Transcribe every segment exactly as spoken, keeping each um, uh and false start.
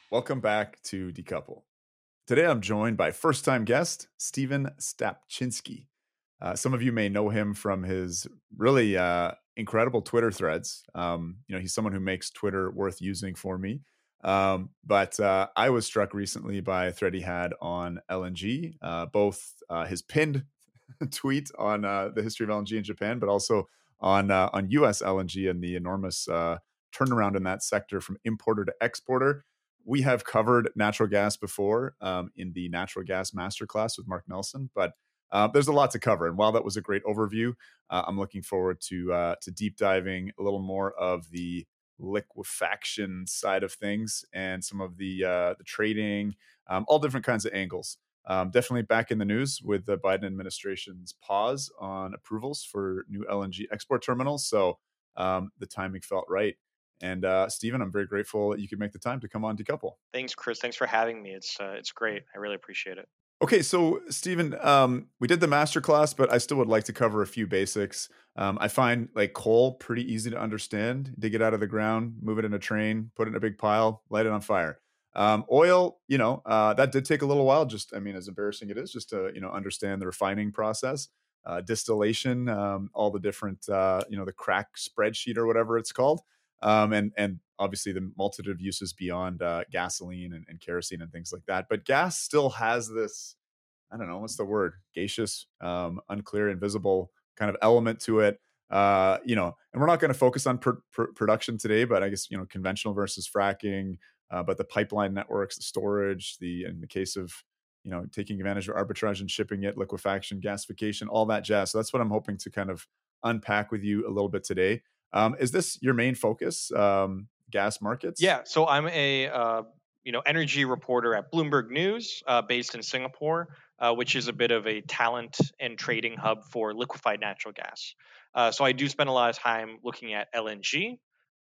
Welcome back to Decouple. Today I'm joined by first time guest, Steven Stapczynski. Uh, some of you may know him from his really uh, incredible Twitter threads. Um, you know, he's someone who makes Twitter worth using for me. Um, but uh, I was struck recently by a thread he had on L N G, uh, both uh, his pinned tweet on uh, the history of L N G in Japan, but also on uh, on U S L N G and the enormous uh, turnaround in that sector from importer to exporter. We have covered natural gas before um, in the natural gas masterclass with Mark Nelson, but uh, there's a lot to cover. And while that was a great overview, uh, I'm looking forward to uh, to deep diving a little more of the liquefaction side of things and some of the uh, the trading, um, all different kinds of angles. Um, definitely back in the news with the Biden administration's pause on approvals for new L N G export terminals. So um, the timing felt right. And uh, Steven, I'm very grateful that you could make the time to come on Decouple. Thanks, Chris. Thanks for having me. It's uh, it's great. I really appreciate it. Okay, so Steven, um, we did the masterclass, but I still would like to cover a few basics. Um, I find like coal pretty easy to understand. Dig it out of the ground, move it in a train, put it in a big pile, light it on fire. Um, oil, you know, uh, that did take a little while. Just, I mean, as embarrassing it is, just to you know understand the refining process, uh, distillation, um, all the different, uh, you know, the crack spreadsheet or whatever it's called, um, and and obviously the multitude of uses beyond uh, gasoline and, and kerosene and things like that. But gas still has this, I don't know, what's the word? Gaseous, um, unclear, invisible kind of element to it. Uh, you know, and we're not going to focus on pr- pr- production today, but I guess, you know, conventional versus fracking, uh, but the pipeline networks, the storage, the, in the case of, you know, taking advantage of arbitrage and shipping it, liquefaction, gasification, all that jazz. So that's what I'm hoping to kind of unpack with you a little bit today. Um, is this your main focus? Um, gas markets? Yeah. So I'm a uh, you know energy reporter at Bloomberg News, uh, based in Singapore, uh, which is a bit of a talent and trading hub for liquefied natural gas. Uh, so I do spend a lot of time looking at L N G.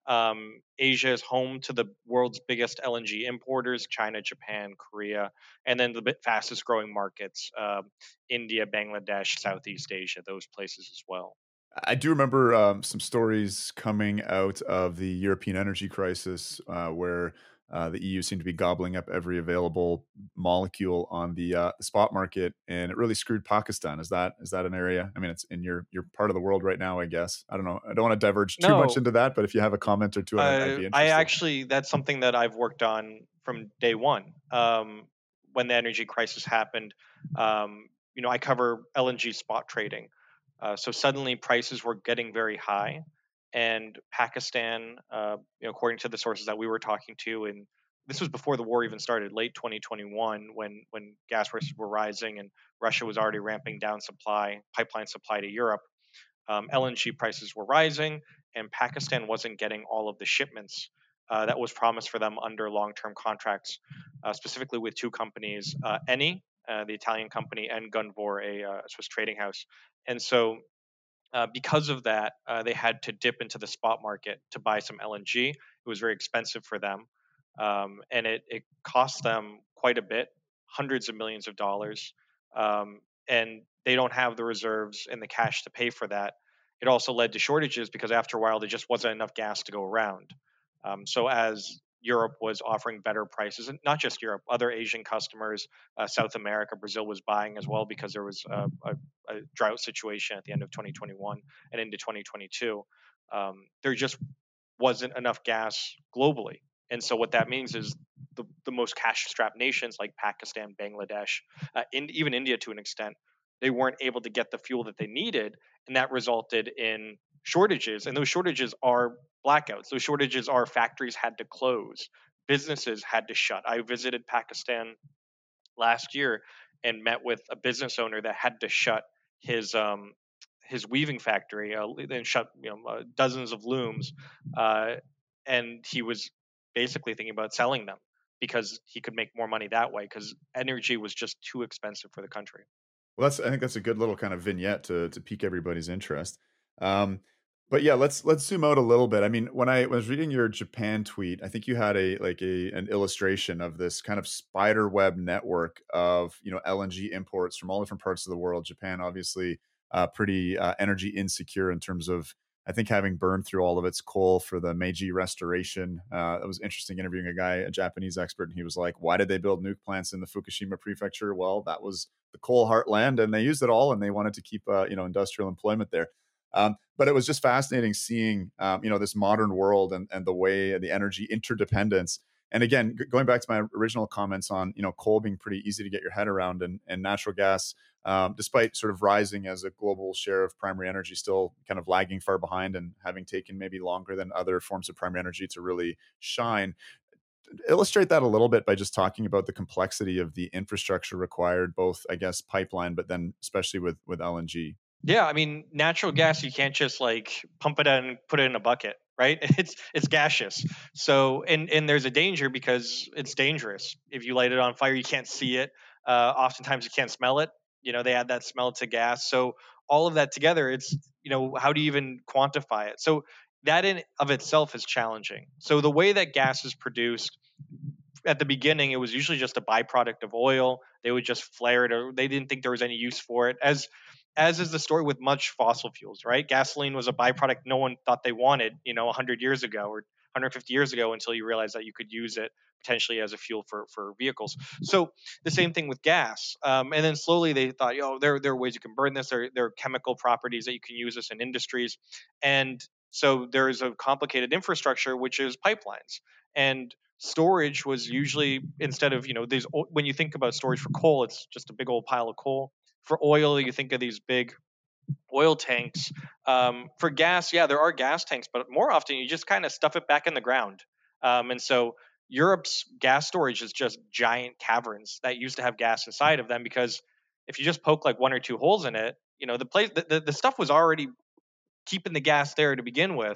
Um, Asia is home to the world's biggest L N G importers: China, Japan, Korea, and then the bit fastest growing markets: uh, India, Bangladesh, Southeast Asia, those places as well. I do remember um, some stories coming out of the European energy crisis uh, where uh, the E U seemed to be gobbling up every available molecule on the uh, spot market, and it really screwed Pakistan. Is that is that an area? I mean, it's in your your part of the world right now, I guess. I don't know. I don't want to diverge too much No, into that, but if you have a comment or two, I'd, I'd Uh, be I interested. actually that's something that I've worked on from day one. Um, when the energy crisis happened, um, you know, I cover L N G spot trading. Uh, so suddenly prices were getting very high, and Pakistan, uh, you know, according to the sources that we were talking to, and this was before the war even started, late twenty twenty-one, when when gas prices were rising and Russia was already ramping down supply, pipeline supply to Europe. Um, L N G prices were rising, and Pakistan wasn't getting all of the shipments uh, that was promised for them under long-term contracts, uh, specifically with two companies, uh, Eni, uh, the Italian company, and Gunvor, a uh, Swiss trading house. And so, uh, because of that, uh, they had to dip into the spot market to buy some L N G. It was very expensive for them, um, and it, it cost them quite a bit, hundreds of millions of dollars. Um, and they don't have the reserves and the cash to pay for that. It also led to shortages because after a while there just wasn't enough gas to go around. Um, so as Europe was offering better prices, and not just Europe, other Asian customers, uh, South America, Brazil was buying as well because there was a, a, a drought situation at the end of twenty twenty-one and into twenty twenty-two. Um, there just wasn't enough gas globally. And so what that means is the, the most cash-strapped nations like Pakistan, Bangladesh, uh, in, even India to an extent, they weren't able to get the fuel that they needed, and that resulted in shortages. And those shortages are blackouts. Those shortages are factories had to close, businesses had to shut. I visited Pakistan last year and met with a business owner that had to shut his um, his weaving factory uh, and shut you know uh, dozens of looms, uh, and he was basically thinking about selling them because he could make more money that way because energy was just too expensive for the country. Well, that's I think that's a good little kind of vignette to to pique everybody's interest. Um, but yeah, let's let's zoom out a little bit. I mean, when I was reading your Japan tweet, I think you had a like a an illustration of this kind of spider web network of you know L N G imports from all different parts of the world. Japan, obviously, uh, pretty uh, energy insecure in terms of I think having burned through all of its coal for the Meiji Restoration, uh, it was interesting interviewing a guy, a Japanese expert, and he was like, "Why did they build nuke plants in the Fukushima prefecture?" Well, that was the coal heartland, and they used it all, and they wanted to keep uh, you know industrial employment there. Um, but it was just fascinating seeing um, you know this modern world and and the way the energy interdependence. And again, g- going back to my original comments on you know coal being pretty easy to get your head around, and and natural gas, um, despite sort of rising as a global share of primary energy, still kind of lagging far behind and having taken maybe longer than other forms of primary energy to really shine. Illustrate that a little bit by just talking about the complexity of the infrastructure required, both I guess pipeline, but then especially with with L N G. Yeah, I mean, natural gas, you can't just like pump it out and put it in a bucket, right? It's it's gaseous. So and and there's a danger because it's dangerous. If you light it on fire, you can't see it. Uh, oftentimes you can't smell it. You know, they add that smell to gas. So all of that together, it's you know, how do you even quantify it? So that in of itself is challenging. So the way that gas is produced at the beginning, it was usually just a byproduct of oil. They would just flare it, or they didn't think there was any use for it. As as is the story with much fossil fuels, right? Gasoline was a byproduct no one thought they wanted, you know, one hundred years ago or one hundred fifty years ago, until you realize that you could use it potentially as a fuel for for vehicles. So the same thing with gas, um, and then slowly they thought, yo, there there are ways you can burn this. There there are chemical properties that you can use this in industries, and so there is a complicated infrastructure which is pipelines. And storage was usually, instead of, you know, these, when you think about storage for coal, it's just a big old pile of coal. For oil, you think of these big oil tanks. Um, for gas, yeah, there are gas tanks, but more often you just kind of stuff it back in the ground. Um, and so Europe's gas storage is just giant caverns that used to have gas inside of them, because if you just poke like one or two holes in it, you know, the place, the, the, the stuff was already keeping the gas there to begin with.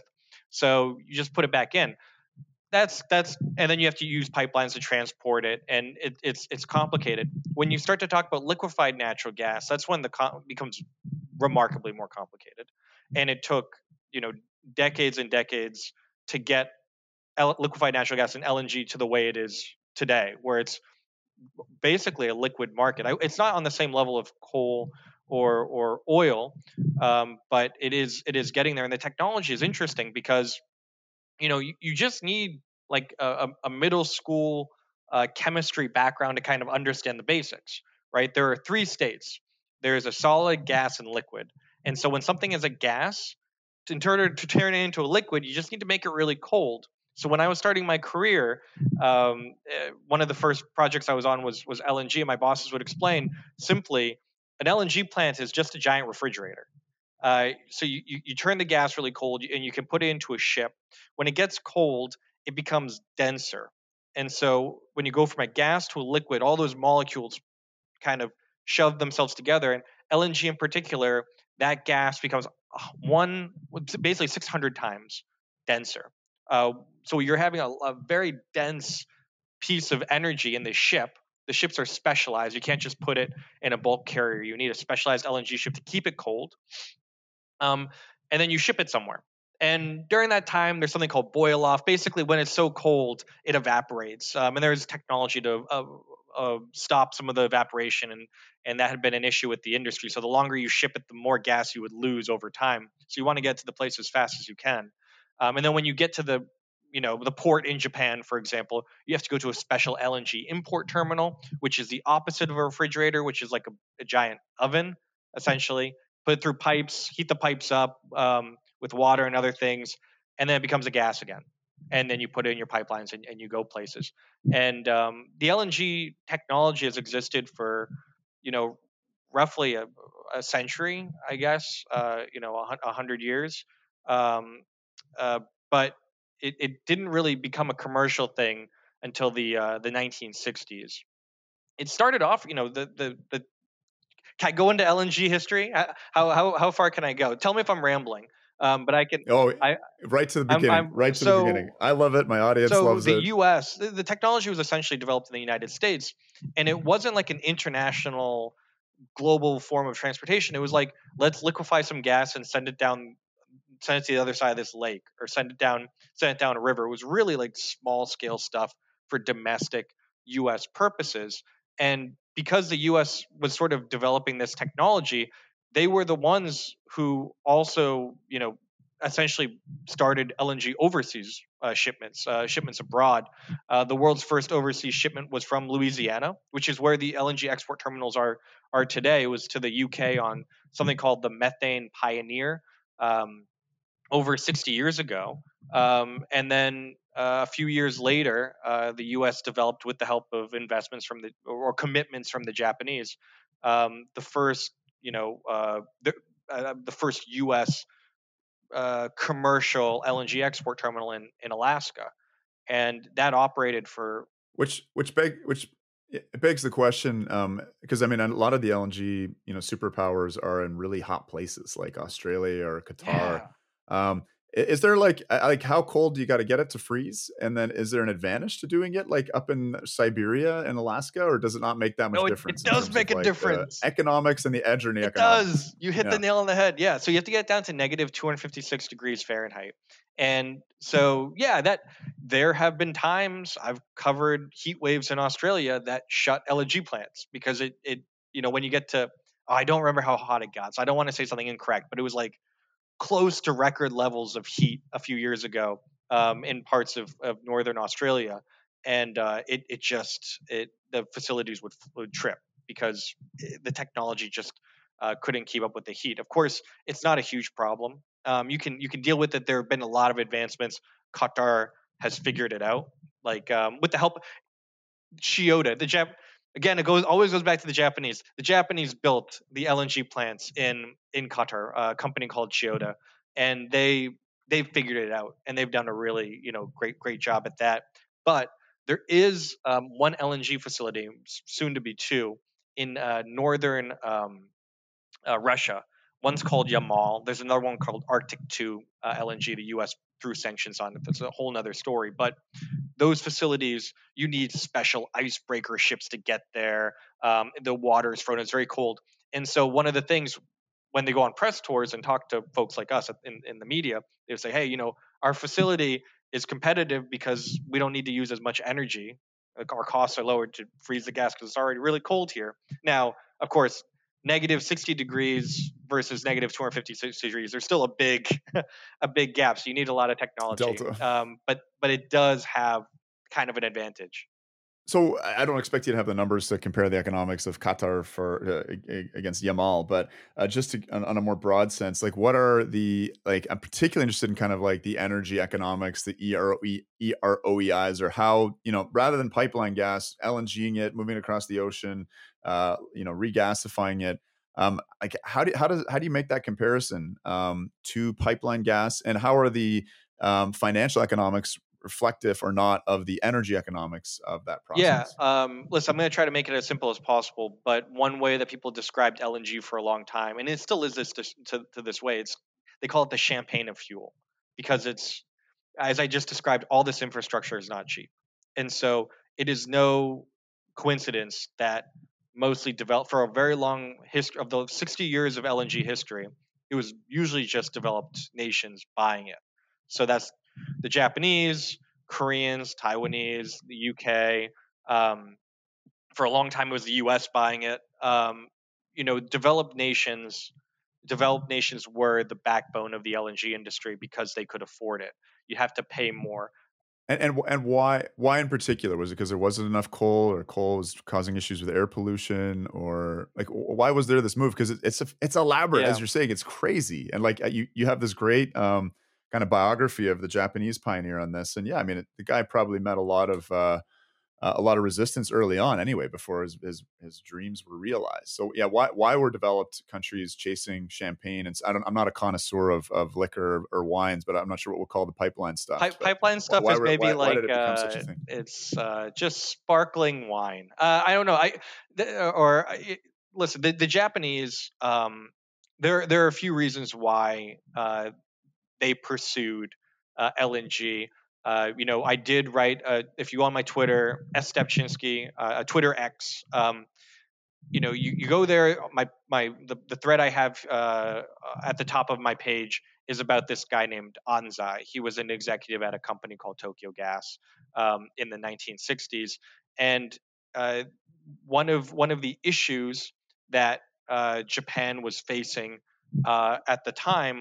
So you just put it back in. That's that's and then you have to use pipelines to transport it, and it, it's it's complicated. When you start to talk about liquefied natural gas, that's when the co- becomes remarkably more complicated. And it took, you know, decades and decades to get L- liquefied natural gas and L N G to the way it is today, where it's basically a liquid market. I, it's not on the same level of coal or or oil, um, but it is it is getting there. And the technology is interesting because, you know, you, you just need like a, a middle school uh, chemistry background to kind of understand the basics, right? There are three states. There's a solid, gas, and liquid. And so when something is a gas, in order to turn it into a liquid, you just need to make it really cold. So when I was starting my career, um, eh, one of the first projects I was on was was L N G, and my bosses would explain simply, an L N G plant is just a giant refrigerator. Uh, so you, you, you turn the gas really cold and you can put it into a ship. When it gets cold, it becomes denser. And so when you go from a gas to a liquid, all those molecules kind of shove themselves together. And L N G in particular, that gas becomes uh, one, basically six hundred times denser. Uh, so you're having a, a very dense piece of energy in the ship. The ships are specialized. You can't just put it in a bulk carrier. You need a specialized L N G ship to keep it cold, um, and then you ship it somewhere. And during that time, there's something called boil off. Basically, when it's so cold, it evaporates. Um, and there's technology to uh, uh, stop some of the evaporation, and and that had been an issue with the industry. So the longer you ship it, the more gas you would lose over time. So you want to get to the place as fast as you can. Um, and then when you get to the you know the port in Japan, for example, you have to go to a special L N G import terminal, which is the opposite of a refrigerator, which is like a, a giant oven, essentially. Put it through pipes, heat the pipes up um, with water and other things, and then it becomes a gas again. And then you put it in your pipelines, and, and you go places. And um, the L N G technology has existed for, you know, roughly a, a century, I guess, uh, you know, a, a hundred years. Um, uh, but it, it didn't really become a commercial thing until the uh, the nineteen sixties. It started off, you know, the the the can I go into L N G history? Uh, How how how far can I go? Tell me if I'm rambling. Um, but I can. Oh, I right to the I'm beginning, I'm right to the beginning. so I love it. My audience so loves the it. U S the, the technology was essentially developed in the United States, and it wasn't like an international global form of transportation. It was like, let's liquefy some gas and send it down, send it to the other side of this lake, or send it down send it down a river. It was really like small scale stuff for domestic U S purposes. And because the U S was sort of developing this technology, they were the ones who also, you know, essentially started L N G overseas uh, shipments, uh, shipments abroad. Uh, the world's first overseas shipment was from Louisiana, which is where the L N G export terminals are are today. It was to the U K on something called the Methane Pioneer. Um, over sixty years ago. Um, and then uh, a few years later, uh, the U S developed, with the help of investments from the or commitments from the Japanese, um, the first, you know, uh, the, uh, the first U S uh, commercial L N G export terminal in in Alaska, and that operated for. Which which beg which it begs the question, um, because I mean, a lot of the L N G, you know, superpowers are in really hot places like Australia or Qatar. Yeah. Um, i- is there like I- like how cold do you got to get it to freeze? And then is there an advantage to doing it like up in Siberia and Alaska, or does it not make that much No, it, it difference in does terms of make a like the difference. economics and the edge or the It economics? does. You hit the Yeah. nail on the head. Yeah. So you have to get down to negative two hundred fifty-six degrees Fahrenheit. And so, yeah, that there have been times I've covered heat waves in Australia that shut L N G plants because it, it you know, when you get to, oh, I don't remember how hot it got. So I don't want to say something incorrect, but it was like close to record levels of heat a few years ago um, in parts of, of northern Australia, and uh, it it just it the facilities would, would trip because the technology just uh, couldn't keep up with the heat. Of course, it's not a huge problem. Um, you can you can deal with it. There have been a lot of advancements. Qatar has figured it out, like um, with the help Chiyoda, the Jap again, it goes always goes back to the Japanese. The Japanese built the L N G plants in in Qatar, a company called Chiyoda, and they they've figured it out, and they've done a really you know great great job at that. But there is um, one L N G facility, soon to be two, in uh, northern um, uh, Russia. One's called Yamal. There's another one called Arctic two uh, L N G. The U S threw sanctions on it. That's a whole other story. But those facilities, you need special icebreaker ships to get there. Um, the water is frozen; it's very cold. And so, one of the things when they go on press tours and talk to folks like us in, in the media, they say, "Hey, you know, our facility is competitive because we don't need to use as much energy. Like our costs are lower to freeze the gas because it's already really cold here." Now, of course, negative sixty degrees versus negative two hundred fifty-six degrees, there's still a big a big gap. So you need a lot of technology. Delta. Um, but but it does have kind of an advantage. So I I don't expect you to have the numbers to compare the economics of Qatar for uh, a- a- against Yamal, but uh, just to, on, on a more broad sense, like what are the like? I'm particularly interested in kind of like the energy economics, the E R O E E R O E Is, or how you know rather than pipeline gas, LNGing it, moving it across the ocean, uh, you know, regasifying it. Um, like how do how does how do you make that comparison um, to pipeline gas, and how are the um, financial economics reflective or not of the energy economics of that Yeah. process? Um, listen, I'm going to try to make it as simple as possible. But one way that people described L N G for a long time, and it still is this to, to, to this way, it's they call it the champagne of fuel because it's, as I just described, all this infrastructure is not cheap, and so it is no coincidence that mostly developed for a very long history of the sixty years of L N G history. It was usually just developed nations buying it. So that's the Japanese, Koreans, Taiwanese, the U K. Um, for a long time, it was the U S buying it. Um, you know, developed nations, developed nations were the backbone of the L N G industry because they could afford it. You have to pay more. And and and why why in particular? Was it because there wasn't enough coal, or coal was causing issues with air pollution, or like w- why was there this move? Because it, it's a, it's elaborate, as Yeah. you're saying, it's crazy, and like uh, you you have this great um, kind of biography of the Japanese pioneer on this, and yeah, I mean it, the guy probably met a lot of uh, uh, a lot of resistance early on anyway before his, his his dreams were realized. So yeah, why why were developed countries chasing champagne? And s- I don't I'm not a connoisseur of of liquor or wines, but I'm not sure what we'll call the pipeline stuff. Pipe, But pipeline why stuff why is were- maybe why, why like did it become such uh, a thing? it's uh, just sparkling wine. Uh, I don't know. I th- or I, listen, the, the Japanese. Um, there there are a few reasons why uh, they pursued uh, L N G. Uh, you know, I did write. Uh, if you go on my Twitter, S Stepchinsky, uh, Twitter X. Um, you know, you, you go there. My my the, the thread I have uh, at the top of my page is about this guy named Anzai. He was an executive at a company called Tokyo Gas um, in the nineteen sixties, and uh, one of one of the issues that uh, Japan was facing uh, at the time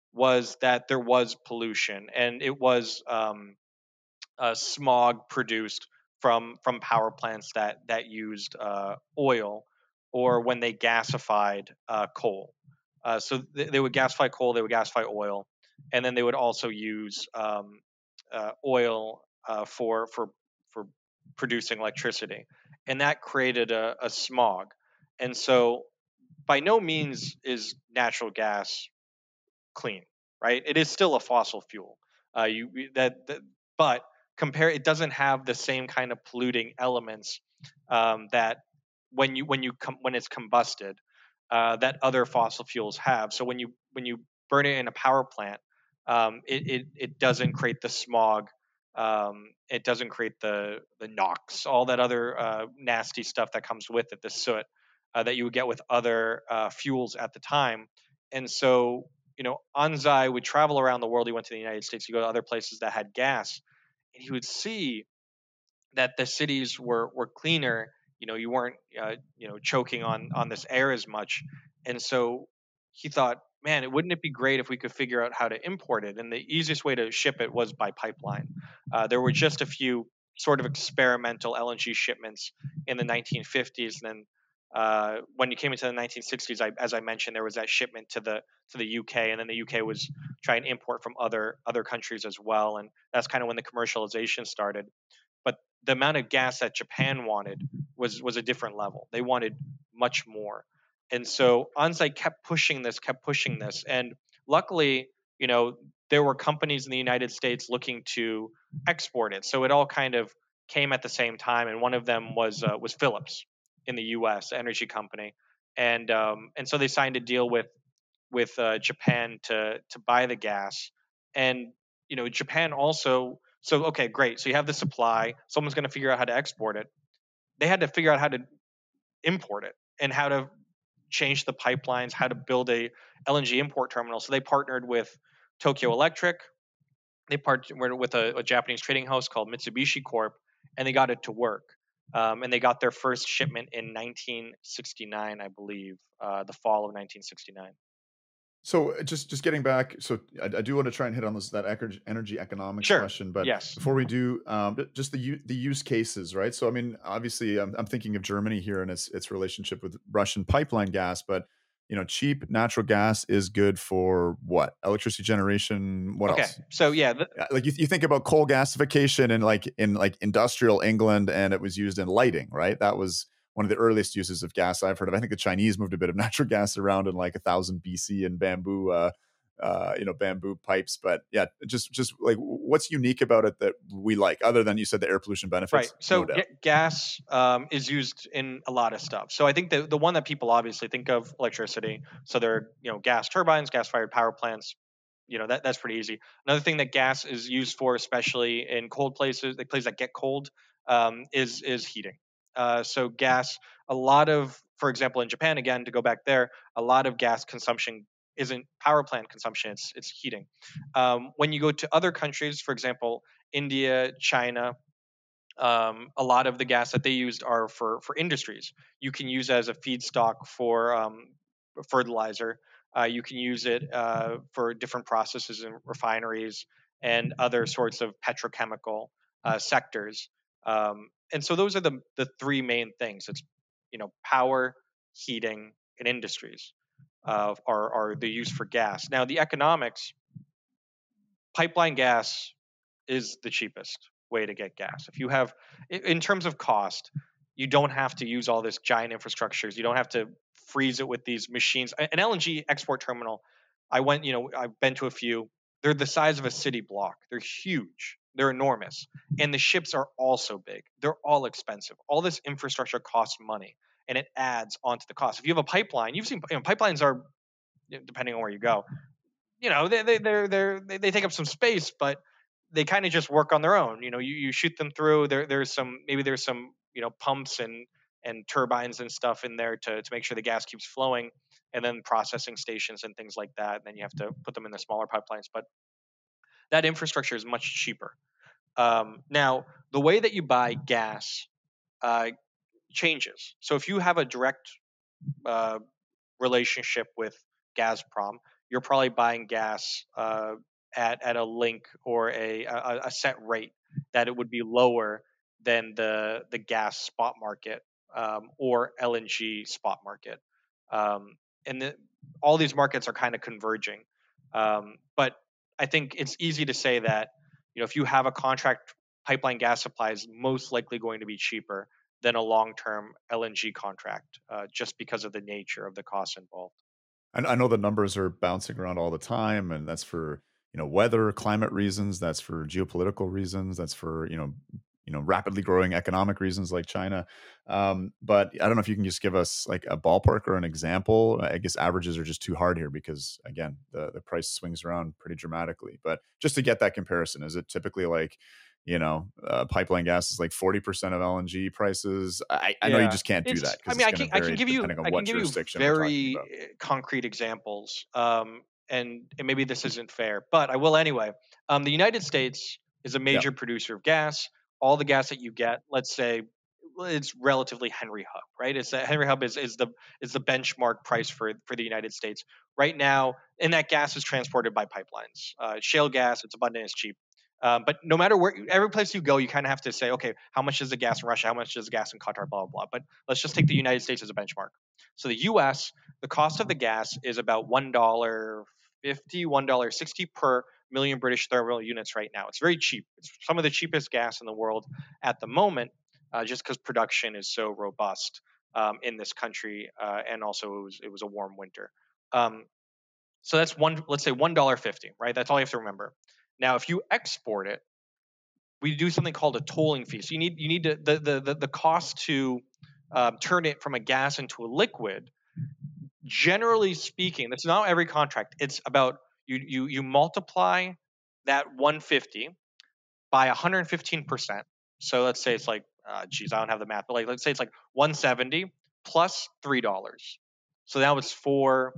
was that there was pollution, and it was um, uh, smog produced from from power plants that that used uh, oil, or when they gasified uh, coal. Uh, so th- they would gasify coal, they would gasify oil, and then they would also use um, uh, oil uh, for for for producing electricity, and that created a, a smog. And so, by no means is natural gas clean, right? It is still a fossil fuel. Uh, you that, that, but compare it doesn't have the same kind of polluting elements um, that when you when you com- when it's combusted uh, that other fossil fuels have. So when you when you burn it in a power plant, um, it, it it doesn't create the smog. Um, it doesn't create the the NOx, all that other uh, nasty stuff that comes with it, the soot uh, that you would get with other uh, fuels at the time. And so, you know, Anzai would travel around the world. He went to the United States. He go to other places that had gas, and he would see that the cities were were cleaner. You know, you weren't uh, you know choking on on this air as much, and so he thought, man, it wouldn't it be great if we could figure out how to import it? And the easiest way to ship it was by pipeline. Uh, there were just a few sort of experimental L N G shipments in the nineteen fifties, and then uh, when you came into the nineteen sixties, I, as I mentioned, there was that shipment to the to the U K, and then the U K was trying to import from other other countries as well, and that's kind of when the commercialization started. But the amount of gas that Japan wanted was was a different level. They wanted much more, and so Anzai kept pushing this, kept pushing this, and luckily, you know, there were companies in the United States looking to export it. So it all kind of came at the same time, and one of them was uh, was Phillips in the U S energy company, and um, and so they signed a deal with with uh, Japan to to buy the gas, and you know Japan also. So okay, great. So you have the supply. Someone's going to figure out how to export it. They had to figure out how to import it and how to change the pipelines, how to build a L N G import terminal. So they partnered with Tokyo Electric. They partnered with a, a Japanese trading house called Mitsubishi Corp, and they got it to work. Um, and they got their first shipment in nineteen sixty-nine, I believe, uh, the fall of nineteen sixty-nine. So uh, just just getting back, so I, I do want to try and hit on this that eco- energy economics Sure. question, but Yes. before we do, um, ju- just the u- the use cases, right? So I mean, obviously, I'm, I'm thinking of Germany here and its its relationship with Russian pipeline gas, but you know, cheap natural gas is good for what? Electricity generation. What Okay. else? So yeah, the, Uh, Like you, you think about coal gasification in like in like industrial England, and it was used in lighting, right? That was one of the earliest uses of gas I've heard of. I think the Chinese moved a bit of natural gas around in like a thousand B C in bamboo, uh, uh, you know, bamboo pipes. But yeah, just just like what's unique about it that we like, other than you said the air pollution right. benefits, no So doubt. ga- gas um, is used in a lot of stuff. So I think the the one that people obviously think of electricity. So there are you know gas turbines, gas fired power plants. You know that that's pretty easy. Another thing that gas is used for, especially in cold places, like places that get cold, um, is is heating. Uh, so gas, a lot of, for example, in Japan again, to go back there, a lot of gas consumption isn't power plant consumption; it's it's heating. Um, when you go to other countries, for example, India, China, um, a lot of the gas that they used are for for industries. You can use it as a feedstock for um, fertilizer. Uh, you can use it uh, for different processes in refineries and other sorts of petrochemical uh, sectors. Um, and so those are the the three main things. It's you know power, heating, and industries uh, are are the use for gas. Now the economics, pipeline gas is the cheapest way to get gas. If you have, in terms of cost, you don't have to use all this giant infrastructures. You don't have to freeze it with these machines. An L N G export terminal, I went, you know, I've been to a few. They're the size of a city block. They're huge. They're enormous. And the ships are also big. They're all expensive. All this infrastructure costs money and it adds onto the cost. If you have a pipeline, you've seen you know, pipelines are, depending on where you go, you know they they they're, they're they they take up some space, but they kind of just work on their own. You know, you, you shoot them through. There there's some maybe there's some you know pumps and and turbines and stuff in there to to make sure the gas keeps flowing, and then processing stations and things like that. And then you have to put them in the smaller pipelines, but that infrastructure is much cheaper. Um, now, the way that you buy gas uh, changes. So if you have a direct uh, relationship with Gazprom, you're probably buying gas uh, at at a link or a, a a set rate that it would be lower than the the gas spot market um, or L N G spot market. Um, and the, all these markets are kind of converging. Um, but I think it's easy to say that you know if you have a contract, pipeline gas supply is most likely going to be cheaper than a long-term L N G contract, uh, just because of the nature of the costs involved. I I know the numbers are bouncing around all the time, and that's for, you know, weather, climate reasons, that's for geopolitical reasons, that's for, you know, you know, rapidly growing economic reasons like China. Um, but I don't know if you can just give us like a ballpark or an example. I guess averages are just too hard here because again, the the price swings around pretty dramatically. But just to get that comparison, is it typically like, you know, uh, pipeline gas is like forty percent of L N G prices? I, I know you Yeah, just can't do it's. that I because mean, it's I going to can I can vary give you depending on I can what give you jurisdiction we're talking very about. uh, concrete examples, um, and and maybe this isn't fair, but I will anyway. Um, the United States is a Yeah. major producer of gas. All the gas that you get, let's say, well, it's relatively Henry Hub, right? It's a, Henry Hub is is the is the benchmark price for for the United States right now, and that gas is transported by pipelines. Uh, shale gas, it's abundant, it's cheap. Um, but no matter where, every place you go, you kind of have to say, okay, how much is the gas in Russia? How much is the gas in Qatar? Blah, blah, blah. But let's just take the United States as a benchmark. So the U S, the cost of the gas is about one dollar fifty, one dollar sixty per million British thermal units right now. It's very cheap. It's some of the cheapest gas in the world at the moment, uh, just because production is so robust um, in this country, uh, and also it was it was a warm winter. Um, so that's one. Let's say one dollar fifty, right? That's all you have to remember. Now, if you export it, we do something called a tolling fee. So you need you need to the the the, the cost to um, turn it from a gas into a liquid. Generally speaking, that's not every contract. It's about you you you multiply that one hundred fifty by one hundred fifteen percent. So let's say it's like, uh, geez, I don't have the math, but like let's say it's like one hundred seventy plus three dollars. So now it's four,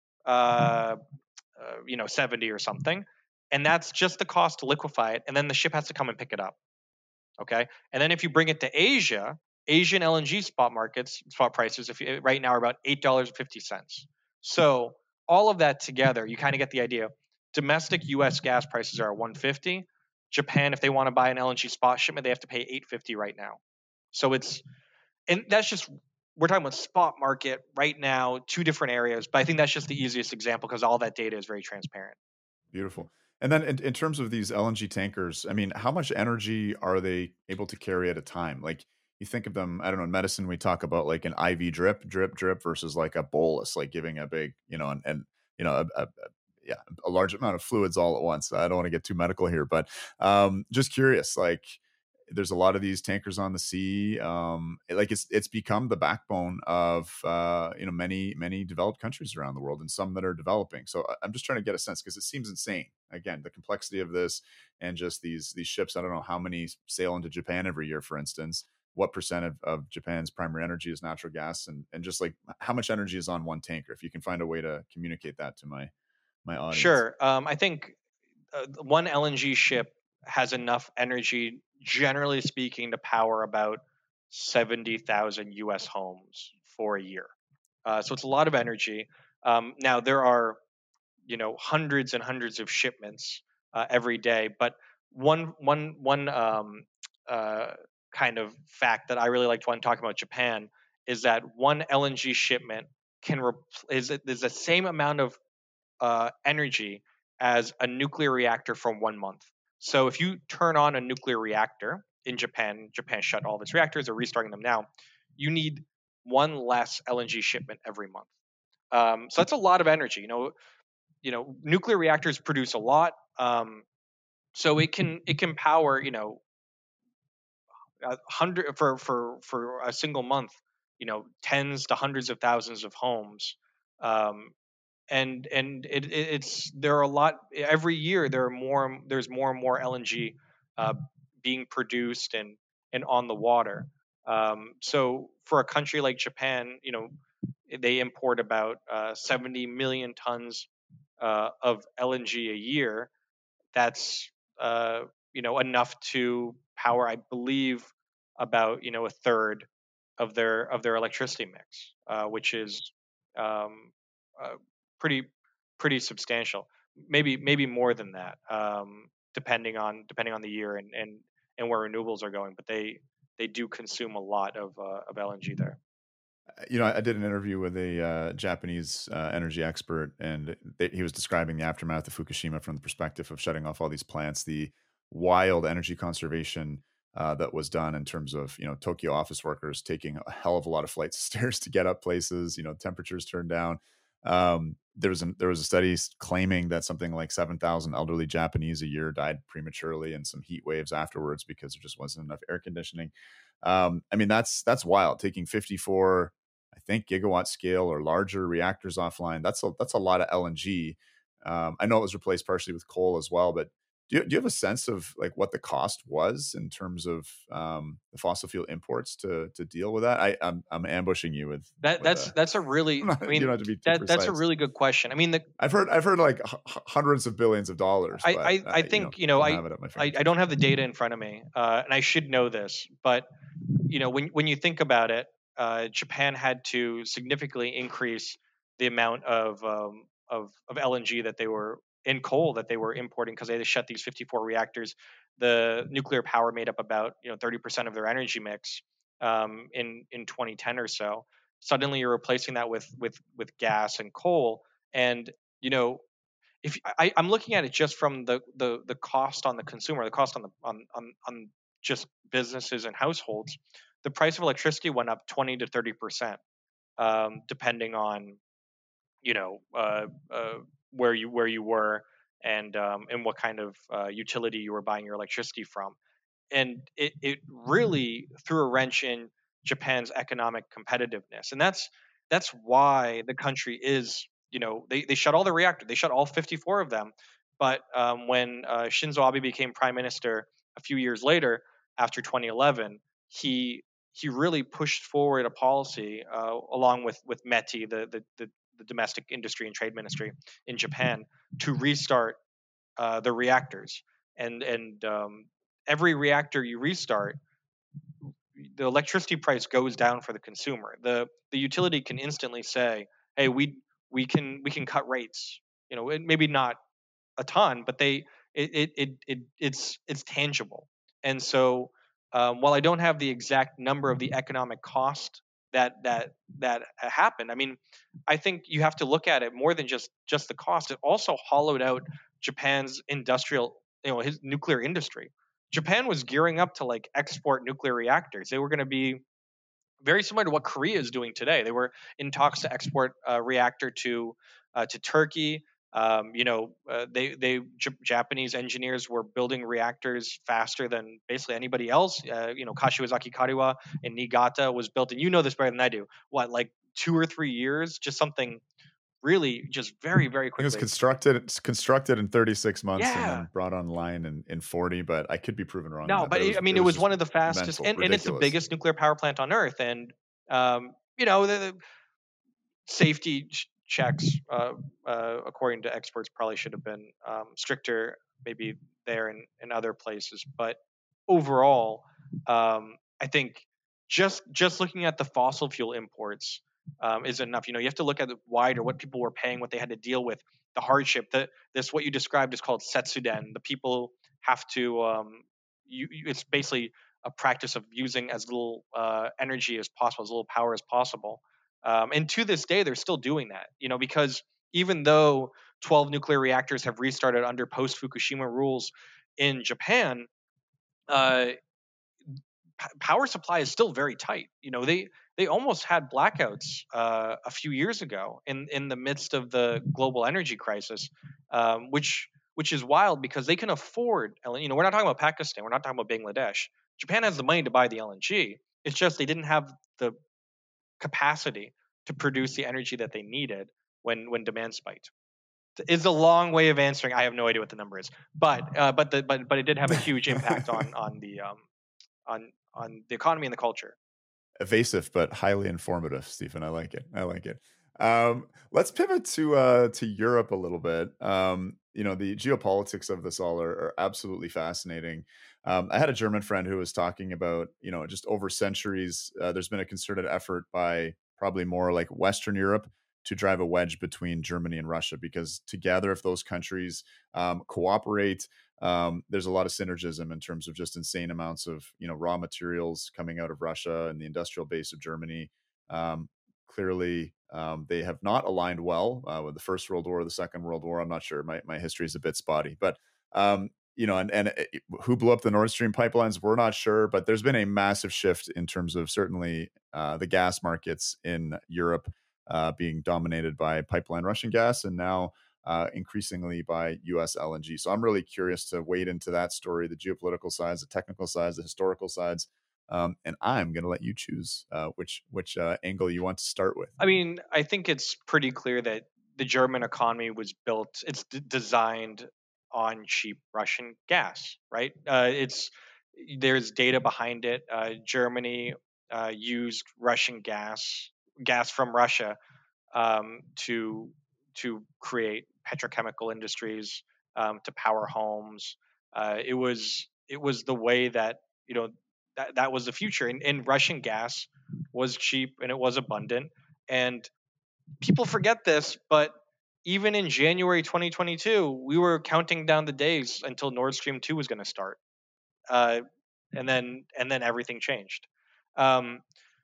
uh, uh, you know, seventy or something, and that's just the cost to liquefy it, and then the ship has to come and pick it up. Okay, and then if you bring it to Asia, Asian L N G spot markets, spot prices, if you, right now are about eight dollars and fifty cents. So all of that together, you kind of get the idea. Domestic U S gas prices are one hundred fifty. Japan, if they want to buy an L N G spot shipment, they have to pay eight hundred fifty right now. So it's, and that's just, we're talking about spot market right now, two different areas. But I think that's just the easiest example because all that data is very transparent. Beautiful. And then in, in terms of these L N G tankers, I mean, how much energy are they able to carry at a time? Like you think of them, I don't know, in medicine, we talk about like an I V drip, drip, drip versus like a bolus, like giving a big, you know, and, and you know, a, a, a- yeah, a large amount of fluids all at once. I don't want to get too medical here, but um, just curious, like there's a lot of these tankers on the sea. Um, it- like it's it's become the backbone of uh, you know many many developed countries around the world, and some that are developing. So I- I'm just trying to get a sense because it seems insane. Again, the complexity of this and just these these ships. I don't know how many sail into Japan every year, for instance. What percent of, of Japan's primary energy is natural gas, and and just like how much energy is on one tanker? If you can find a way to communicate that to my my audience. Sure. Um, I think uh, one L N G ship has enough energy, generally speaking, to power about seventy thousand U S homes for a year. Uh, so it's a lot of energy. Um, now, there are, you know, hundreds and hundreds of shipments uh, every day, but one, one, one um, uh, kind of fact that I really liked when talking about Japan is that one L N G shipment can rep- is is the same amount of uh, energy as a nuclear reactor for one month. So if you turn on a nuclear reactor in Japan, Japan shut all of its reactors, they're restarting them now. You need one less L N G shipment every month. Um, so that's a lot of energy. You know, you know, nuclear reactors produce a lot, um, so it can it can power, you know, a hundred for for for a single month. You know, tens to hundreds of thousands of homes. Um, and and it, it, it's there are a lot every year. There are more. There's more and more L N G uh, being produced and and on the water. Um, so for a country like Japan, you know, they import about uh, seventy million tons uh, of L N G a year. That's uh, you know enough to power, I believe, about you know a third of their of their electricity mix, uh, which is um, uh, pretty. pretty substantial. Maybe maybe more than that, um, depending on depending on the year and and and where renewables are going. But they they do consume a lot of uh, of L N G there. You know, I did an interview with a uh, Japanese uh, energy expert, and they, he was describing the aftermath of Fukushima from the perspective of shutting off all these plants, the wild energy conservation uh, that was done in terms of, you know, Tokyo office workers taking a hell of a lot of flights of stairs to get up places, you know, temperatures turned down. Um, there was a, there was a study claiming that something like seven thousand elderly Japanese a year died prematurely and some heat waves afterwards because there just wasn't enough air conditioning. Um, I mean, that's that's wild. Taking fifty-four, I think, gigawatt scale or larger reactors offline. That's a that's a lot of L N G. Um, I know it was replaced partially with coal as well, but do you, do you have a sense of like what the cost was in terms of um, the fossil fuel imports to to deal with that? I, I'm I'm ambushing you with That with that's a. that's a really, I You don't mean, have to be too that that's a precise. really good question. I mean, the I've heard I've heard like h- hundreds of billions of dollars, I, but I, uh, I you know, think, you know, don't I, have it at my I, I fingertips. don't have the data in front of me, uh, and I should know this, but you know, when when you think about it, uh, Japan had to significantly increase the amount of um, of of L N G that they were in coal that they were importing because they had to shut these fifty-four reactors. The nuclear power made up about, you know, thirty percent of their energy mix um, in in twenty ten or so. Suddenly, you're replacing that with with with gas and coal, and you know, if I, I'm looking at it just from the, the the cost on the consumer, the cost on the on on on just businesses and households, the price of electricity went up twenty to thirty percent, um, depending on, you know, uh, uh, where you where you were and um, and what kind of uh, utility you were buying your electricity from, and it it really threw a wrench in Japan's economic competitiveness, and that's that's why the country is, you know, they they shut all the reactors, they shut all fifty-four of them, but um, when uh, Shinzo Abe became prime minister a few years later after twenty eleven, he he really pushed forward a policy uh, along with with METI, the, the the the domestic industry and trade ministry in Japan, to restart uh, the reactors, and and um, every reactor you restart, the electricity price goes down for the consumer. The the utility can instantly say, "Hey, we we can we can cut rates." You know, it, maybe not a ton, but they it it, it, it it's it's tangible. And so, um, while I don't have the exact number of the economic cost that that that happened, I mean, I think you have to look at it more than just just the cost. It also hollowed out Japan's industrial, you know, his nuclear industry. Japan was gearing up to like export nuclear reactors. They were going to be very similar to what Korea is doing today. They were in talks to export a reactor to uh, to Turkey. Um, you know, uh, they they J- Japanese engineers were building reactors faster than basically anybody else. Uh, you know, Kashiwazaki Kariwa in Niigata was built, and you know this better than I do. What, like two or three years? Just something really, just very very It was quickly. constructed it's constructed in thirty-six months and Yeah. then brought online in, in forty, but I could be proven wrong on No, that. But but it it, was I mean, it it was was just one of the fastest, mental, and, and it's the ridiculous. biggest nuclear power plant on Earth, and um, you know, the, the safety ch- checks, uh, uh, according to experts, probably should have been um, stricter, maybe there and in other places. But overall, um, I think just just looking at the fossil fuel imports um, is enough. You know, you have to look at it wider, what people were paying, what they had to deal with, the hardship. That this what you described is called setsuden. The people have to. Um, you, you, it's basically a practice of using as little uh, energy as possible, as little power as possible. Um, and to this day, they're still doing that, you know, because even though twelve nuclear reactors have restarted under post Fukushima rules in Japan, uh, p- power supply is still very tight. You know, they they almost had blackouts uh, a few years ago in in the midst of the global energy crisis, um, which which is wild because they can afford. You know, we're not talking about Pakistan, we're not talking about Bangladesh. Japan has the money to buy the L N G. It's just they didn't have the capacity to produce the energy that they needed when when demand spiked. Is a long way of answering. I have no idea what the number is, but uh, but the but but it did have a huge impact on on the um on on the economy and the culture. Evasive but highly informative, Stephen. I like it. I like it. Um, let's pivot to uh, to Europe a little bit. Um, you know, the geopolitics of this all are, are absolutely fascinating. Um, I had a German friend who was talking about, you know, just over centuries, uh, there's been a concerted effort by probably more like Western Europe to drive a wedge between Germany and Russia, because together, if those countries um, cooperate, um, there's a lot of synergism in terms of just insane amounts of, you know, raw materials coming out of Russia and the industrial base of Germany. Um, clearly, um, they have not aligned well uh, with the First World War, the Second World War. I'm not sure. My my history is a bit spotty, but um, you know, and and it, who blew up the Nord Stream pipelines, we're not sure. But there's been a massive shift in terms of certainly uh, the gas markets in Europe uh, being dominated by pipeline Russian gas, and now uh, increasingly by U S L N G. So I'm really curious to wade into that story, the geopolitical sides, the technical sides, the historical sides. Um, and I'm going to let you choose uh, which which uh, angle you want to start with. I mean, I think it's pretty clear that the German economy was built, it's d- designed on cheap Russian gas, right? Uh, it's there's data behind it. Uh, Germany uh, used Russian gas, gas from Russia, um, to to create petrochemical industries, um, to power homes. Uh, it was it was the way that you know that that was the future, and, and Russian gas was cheap and it was abundant. And people forget this, but even in January twenty twenty-two, we were counting down the days until Nord Stream two was going to start, uh, and then and then everything changed. Um,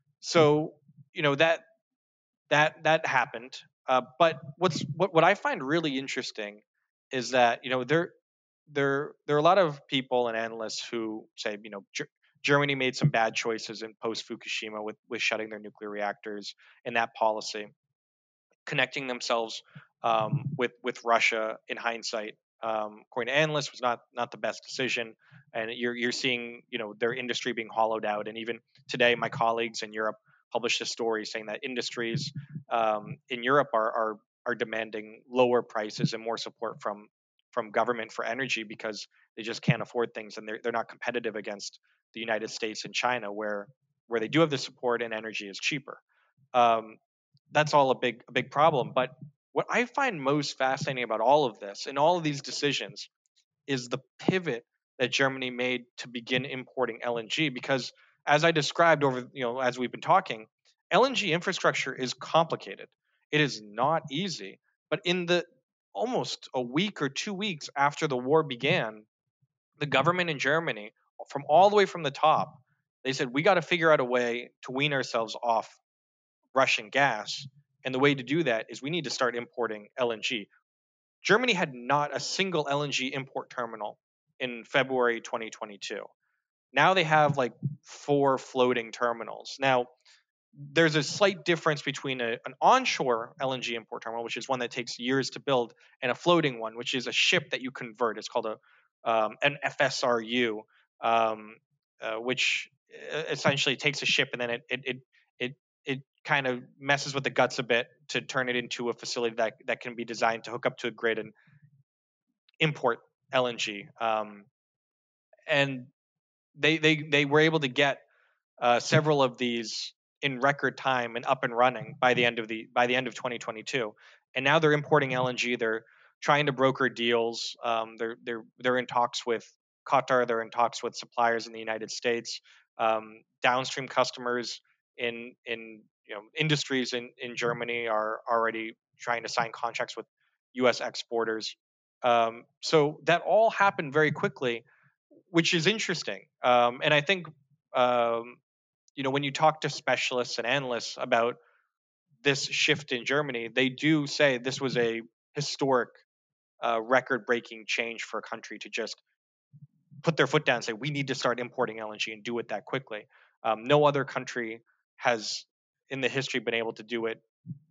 so you know that that that happened. Uh, but what's what what I find really interesting is that you know there there there are a lot of people and analysts who say you know Ger- Germany made some bad choices in post Fukushima with with shutting their nuclear reactors and that policy, connecting themselves um, with with Russia in hindsight, um, according to analysts, was not not the best decision. And you're you're seeing you know their industry being hollowed out. And even today, my colleagues in Europe published a story saying that industries um, in Europe are, are are demanding lower prices and more support from from government for energy because they just can't afford things, and they're they're not competitive against the United States and China, where where they do have the support and energy is cheaper. Um, that's all a big a big problem. But what I find most fascinating about all of this and all of these decisions is the pivot that Germany made to begin importing L N G. Because as I described over, you know, as we've been talking, L N G infrastructure is complicated. It is not easy. But in the almost a week or two weeks after the war began, the government in Germany, from all the way from the top, they said we got to figure out a way to wean ourselves off Russian gas. And the way to do that is we need to start importing L N G. Germany had not a single L N G import terminal in February twenty twenty-two. Now they have like four floating terminals. Now, there's a slight difference between a, an onshore L N G import terminal, which is one that takes years to build, and a floating one, which is a ship that you convert. It's called a um, an F S R U, um, uh, which uh, essentially takes a ship and then it it it it, it kind of messes with the guts a bit to turn it into a facility that that can be designed to hook up to a grid and import L N G. Um, and they they they were able to get uh, several of these in record time and up and running by the end of the by the end of twenty twenty-two. And now they're importing L N G. They're trying to broker deals. Um, they're they're they're in talks with Qatar. They're in talks with suppliers in the United States. Um, downstream customers in in you know industries in in Germany are already trying to sign contracts with U S exporters. Um, so that all happened very quickly, which is interesting. Um, and I think um, you know when you talk to specialists and analysts about this shift in Germany, they do say this was a historic, uh, record-breaking change for a country to just put their foot down and say we need to start importing L N G and do it that quickly. Um, no other country has in the history been able to do it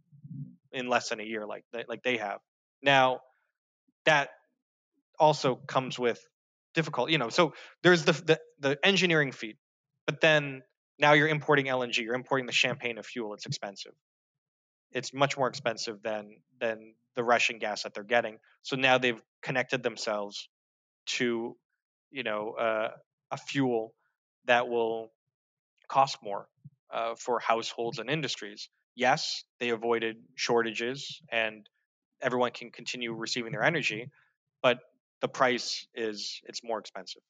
in less than a year like like they have. Now that also comes with difficult, you know. So there's the the, the engineering feat, but then now you're importing L N G. You're importing the champagne of fuel. It's expensive. It's much more expensive than than the Russian gas that they're getting. So now they've connected themselves to, you know, uh, a fuel that will cost more uh, for households and industries. Yes, they avoided shortages and everyone can continue receiving their energy, but the price is it's more expensive.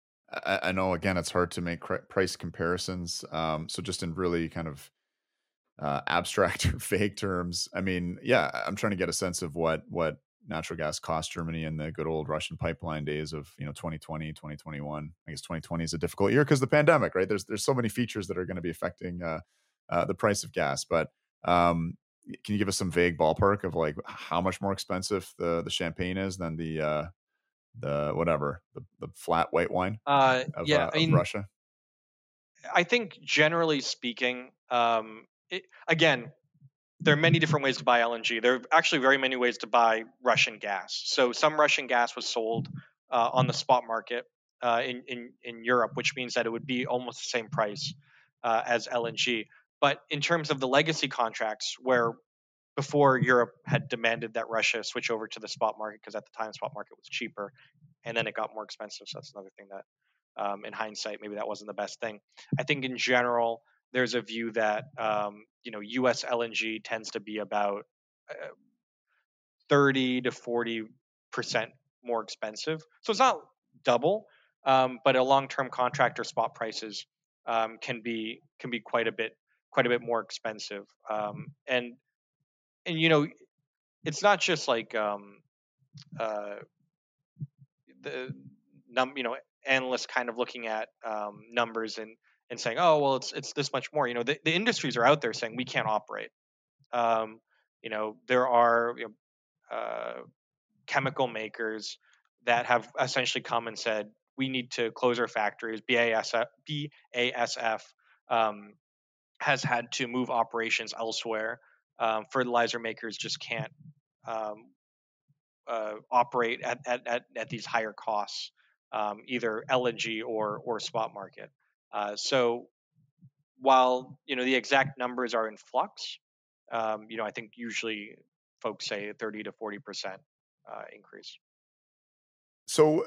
I, I know, again, it's hard to make cri- price comparisons. Um, so just in really kind of uh, abstract or vague terms. I mean, yeah, I'm trying to get a sense of what what natural gas cost Germany in the good old Russian pipeline days of, you know, twenty twenty, twenty twenty-one. I guess twenty twenty is a difficult year because the pandemic, right? There's there's so many features that are going to be affecting uh, uh, the price of gas. But um, can you give us some vague ballpark of like how much more expensive the the champagne is than the uh, the whatever the, the flat white wine Uh, of yeah, uh, I of mean, Russia? I think generally speaking, um, it, again, there are many different ways to buy L N G. There are actually very many ways to buy Russian gas. So some Russian gas was sold uh, on the spot market uh, in, in in Europe, which means that it would be almost the same price uh, as L N G. But in terms of the legacy contracts, where before Europe had demanded that Russia switch over to the spot market because at the time the spot market was cheaper, and then it got more expensive. So that's another thing that, um, in hindsight, maybe that wasn't the best thing. I think in general, there's a view that um, you know U S L N G tends to be about uh, thirty to forty percent more expensive. So it's not double, um, but a long-term contract or spot prices um, can be can be quite a bit quite a bit more expensive. Um, and and you know it's not just like um, uh, the num you know analysts kind of looking at um, numbers and and saying, oh well, it's it's this much more. You know, the, the industries are out there saying we can't operate. Um, you know, there are you know, uh, chemical makers that have essentially come and said we need to close our factories. B A S F, B A S F um, has had to move operations elsewhere. Um, fertilizer makers just can't um, uh, operate at, at, at, at these higher costs, um, either L N G or or spot market. Uh, so while you know the exact numbers are in flux, um, you know I think usually folks say thirty to forty percent uh, increase. So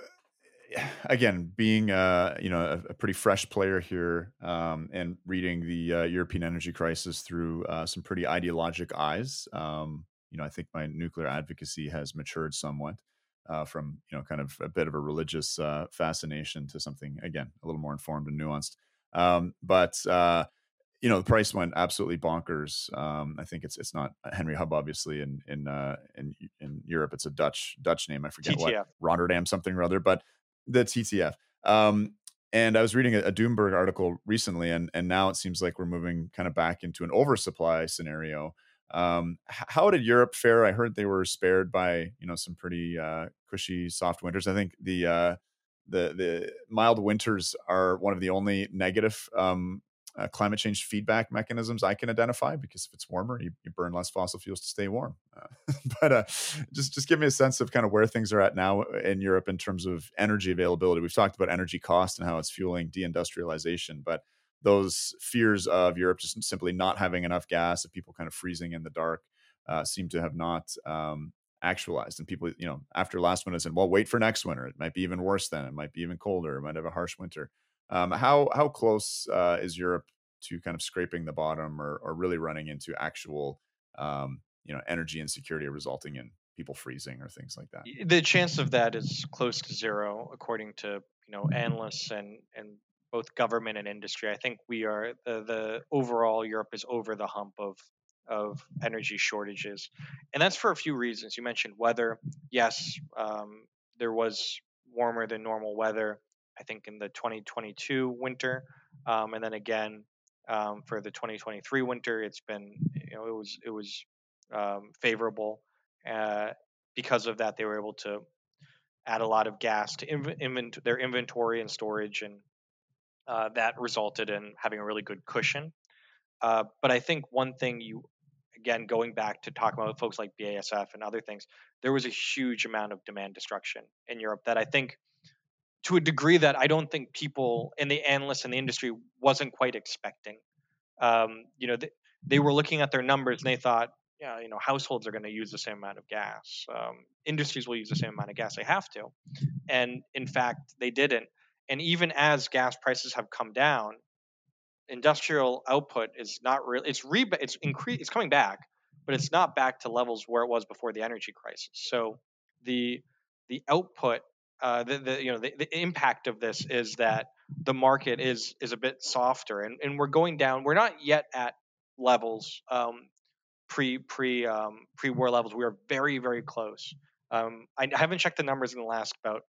again, being uh, you know a, a pretty fresh player here, um, and reading the uh, European energy crisis through uh, some pretty ideologic eyes, um, you know, I think my nuclear advocacy has matured somewhat uh, from you know kind of a bit of a religious uh, fascination to something again a little more informed and nuanced. Um, but uh, you know, the price went absolutely bonkers. Um, I think it's it's not Henry Hub, obviously, in in uh, in in Europe. It's a Dutch Dutch name. I forget what T T F. Rotterdam something or other, but the T T F. Um, and I was reading a, a Doomberg article recently, and and now it seems like we're moving kind of back into an oversupply scenario. Um, h- how did Europe fare? I heard they were spared by you know some pretty uh, cushy soft winters. I think the uh, the the mild winters are one of the only negative um, uh, climate change feedback mechanisms I can identify, because if it's warmer, you, you burn less fossil fuels to stay warm. Uh, but uh, just just give me a sense of kind of where things are at now in Europe in terms of energy availability. We've talked about energy cost and how it's fueling deindustrialization, but those fears of Europe just simply not having enough gas, of people kind of freezing in the dark, uh, seem to have not um, actualized. And people, you know, after last winter said, well, wait for next winter. It might be even worse then. It might be even colder. It might have a harsh winter. Um, how how close uh, is Europe to kind of scraping the bottom, or, or really running into actual um, you know energy insecurity resulting in people freezing or things like that? The chance of that is close to zero, according to you know analysts and and both government and industry. I think we are the, the overall Europe is over the hump of of energy shortages, and that's for a few reasons. You mentioned weather. Yes, um, there was warmer than normal weather. I think in the twenty twenty-two winter, um, and then again um, for the twenty twenty-three winter, it's been you know it was it was um, favorable. Uh, because of that, they were able to add a lot of gas to inv- invent- their inventory and storage, and uh, that resulted in having a really good cushion. Uh, but I think one thing you, again, going back to talk about folks like B A S F and other things, there was a huge amount of demand destruction in Europe that I think, to a degree that I don't think people and the analysts in the industry wasn't quite expecting. Um, you know, th- they were looking at their numbers and they thought, yeah, you know, households are going to use the same amount of gas. Um, industries will use the same amount of gas. They have to, and in fact, they didn't. And even as gas prices have come down, industrial output is not really. It's re. It's incre- It's coming back, but it's not back to levels where it was before the energy crisis. So the the output, uh, the, the you know the, the impact of this is that the market is is a bit softer, and and we're going down. We're not yet at levels, um, pre pre um, pre war levels. We are very very close. Um, I, I haven't checked the numbers in the last about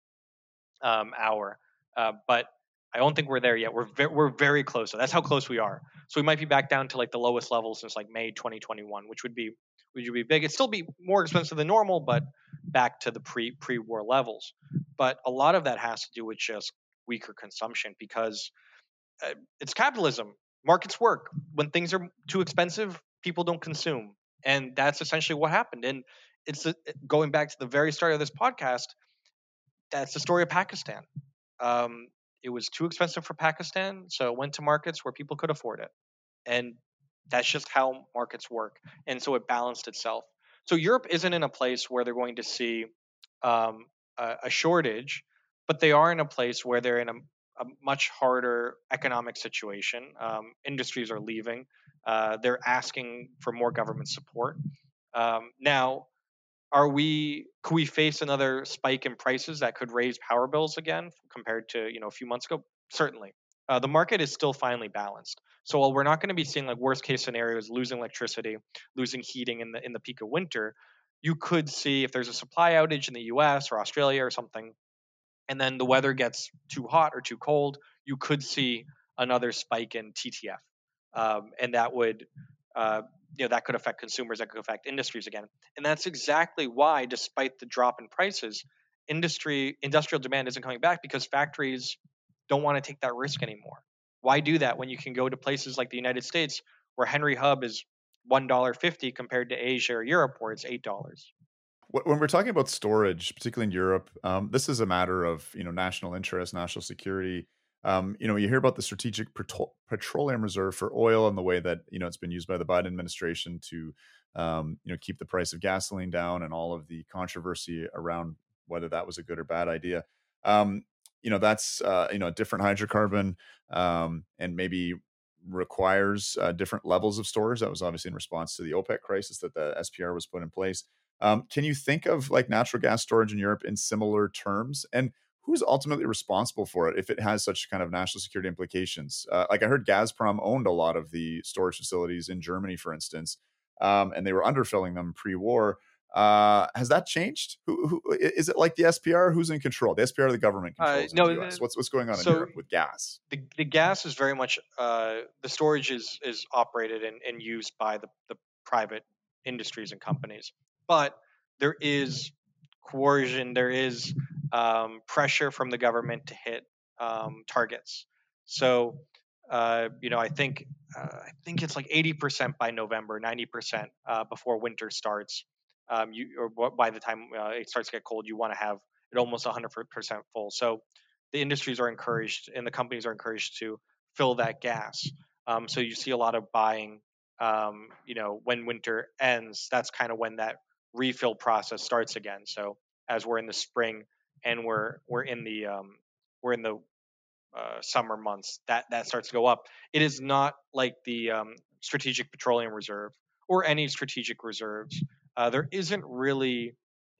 um, hour, uh, but I don't think we're there yet. We're ve- we're very close. So that's how close we are. So we might be back down to like the lowest level since like May twenty twenty-one, which would be which would be big. It'd still be more expensive than normal, but back to the pre pre war levels. But a lot of that has to do with just weaker consumption because uh, it's capitalism. Markets work. When things are too expensive, people don't consume, and that's essentially what happened. And it's uh, going back to the very start of this podcast. That's the story of Pakistan. Um, it was too expensive for Pakistan, so it went to markets where people could afford it, and that's just how markets work. And so it balanced itself. So Europe isn't in a place where they're going to see um, a, a shortage, but they are in a place where they're in a, a much harder economic situation. Um, industries are leaving. Uh, they're asking for more government support. Um, now, are we could we face another spike in prices that could raise power bills again compared to you know a few months ago? Certainly. Uh, the market is still finely balanced. So while we're not going to be seeing like worst case scenarios, losing electricity, losing heating in the in the peak of winter, you could see if there's a supply outage in the U S or Australia or something, and then the weather gets too hot or too cold, you could see another spike in T T F, um, and that would, uh, you know, that could affect consumers, that could affect industries again, and that's exactly why, despite the drop in prices, industry industrial demand isn't coming back because factories don't want to take that risk anymore. Why do that when you can go to places like the United States where Henry Hub is one dollar fifty compared to Asia or Europe where it's eight dollars? Wh- When we're talking about storage, particularly in Europe, um, this is a matter of you know national interest, national security. Um, you know, you hear about the strategic petro- petroleum reserve for oil and the way that you know it's been used by the Biden administration to um, you know keep the price of gasoline down, and all of the controversy around whether that was a good or bad idea. Um, you know, that's uh, you know a different hydrocarbon, um, and maybe requires uh, different levels of storage. That was obviously in response to the OPEC crisis that the S P R was put in place. Um, can you think of like natural gas storage in Europe in similar terms? And who's ultimately responsible for it if it has such kind of national security implications? Uh, like I heard Gazprom owned a lot of the storage facilities in Germany, for instance, um, and they were underfilling them pre-war. Uh, has that changed? Who, who is it? Like the S P R? Who's in control? The S P R, or the government Uh, controls in the no, U S. the, What's what's going on in so Europe with gas? the the gas is very much uh, the storage is is operated and, and used by the, the private industries and companies, but there is coercion, there is um, pressure from the government to hit um, targets. So uh, you know, I think uh, I think it's like eighty percent by November, ninety percent uh, before winter starts. Um, you or by the time uh, it starts to get cold, you want to have it almost one hundred percent full. So the industries are encouraged and the companies are encouraged to fill that gas. Um, so you see a lot of buying. Um, you know, when winter ends, that's kind of when that refill process starts again. So as we're in the spring and we're we're in the um, we're in the uh, summer months, that that starts to go up. It is not like the um, Strategic Petroleum Reserve or any strategic reserves. Uh, there isn't really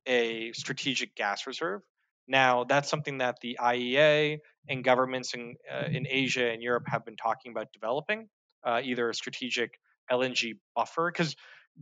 a strategic gas reserve. Now, that's something that the I E A and governments in, uh, in Asia and Europe have been talking about developing, uh, either a strategic L N G buffer, because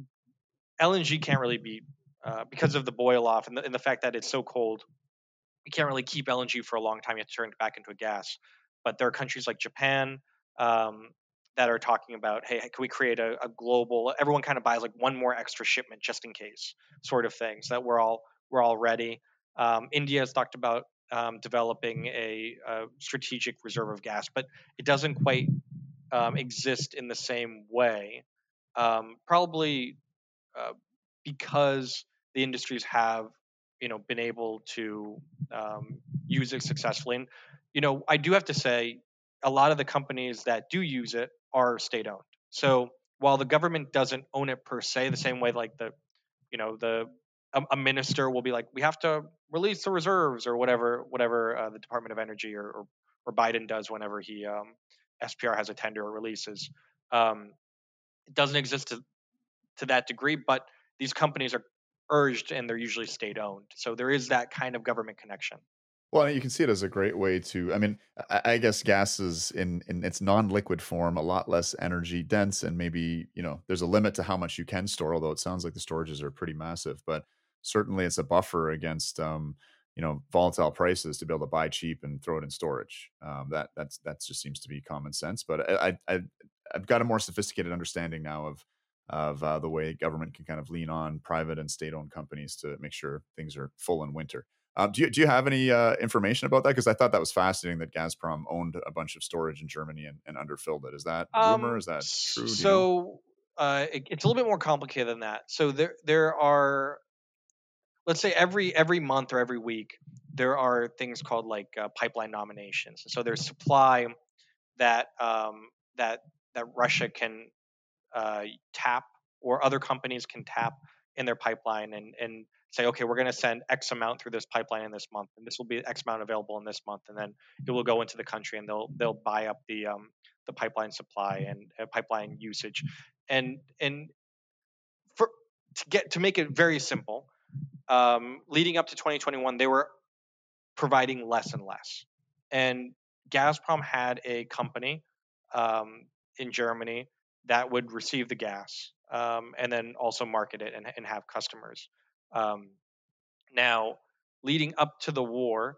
L N G can't really be, uh, because of the boil off and the, and the fact that it's so cold, you can't really keep L N G for a long time. You have to turn it back into a gas. But there are countries like Japan um, that are talking about, hey, can we create a, a global? Everyone kind of buys like one more extra shipment just in case, sort of things. That we're all we're all ready. Um, India has talked about um, developing a, a strategic reserve of gas, but it doesn't quite um, exist in the same way. Um, probably uh, because the industries have you know been able to um, use it successfully. And you know, I do have to say, a lot of the companies that do use it are state owned. So while the government doesn't own it per se, the same way like the you know the a, a minister will be like, we have to release the reserves or whatever, whatever uh, the Department of Energy or, or or Biden does whenever he um, S P R has a tender or releases. Um, it doesn't exist to, to that degree, but these companies are urged and they're usually state owned. So there is that kind of government connection. Well, you can see it as a great way to. I mean, I, I guess gas is in in its non-liquid form a lot less energy dense, and maybe you know there's a limit to how much you can store. Although it sounds like the storages are pretty massive, but certainly it's a buffer against um, you know volatile prices to be able to buy cheap and throw it in storage. Um, that that's that just seems to be common sense. But I, I, I I've got a more sophisticated understanding now of of uh, the way government can kind of lean on private and state-owned companies to make sure things are full in winter. Um, do you do you have any uh, information about that? Because I thought that was fascinating that Gazprom owned a bunch of storage in Germany and, and underfilled it. Is that rumor? Um, Is that s- true? Do you know? so uh, it, it's a little bit more complicated than that. So there there are, let's say, every every month or every week there are things called like uh, pipeline nominations. So there's supply that um, that that Russia can uh, tap, or other companies can tap in their pipeline, and and say, okay, we're going to send X amount through this pipeline in this month, and this will be X amount available in this month, and then it will go into the country, and they'll they'll buy up the um, the pipeline supply and uh, pipeline usage, and and for to get to make it very simple, um, leading up to twenty twenty-one, they were providing less and less, and Gazprom had a company um, in Germany that would receive the gas, um, and then also market it and, and have customers. Um, Now, leading up to the war,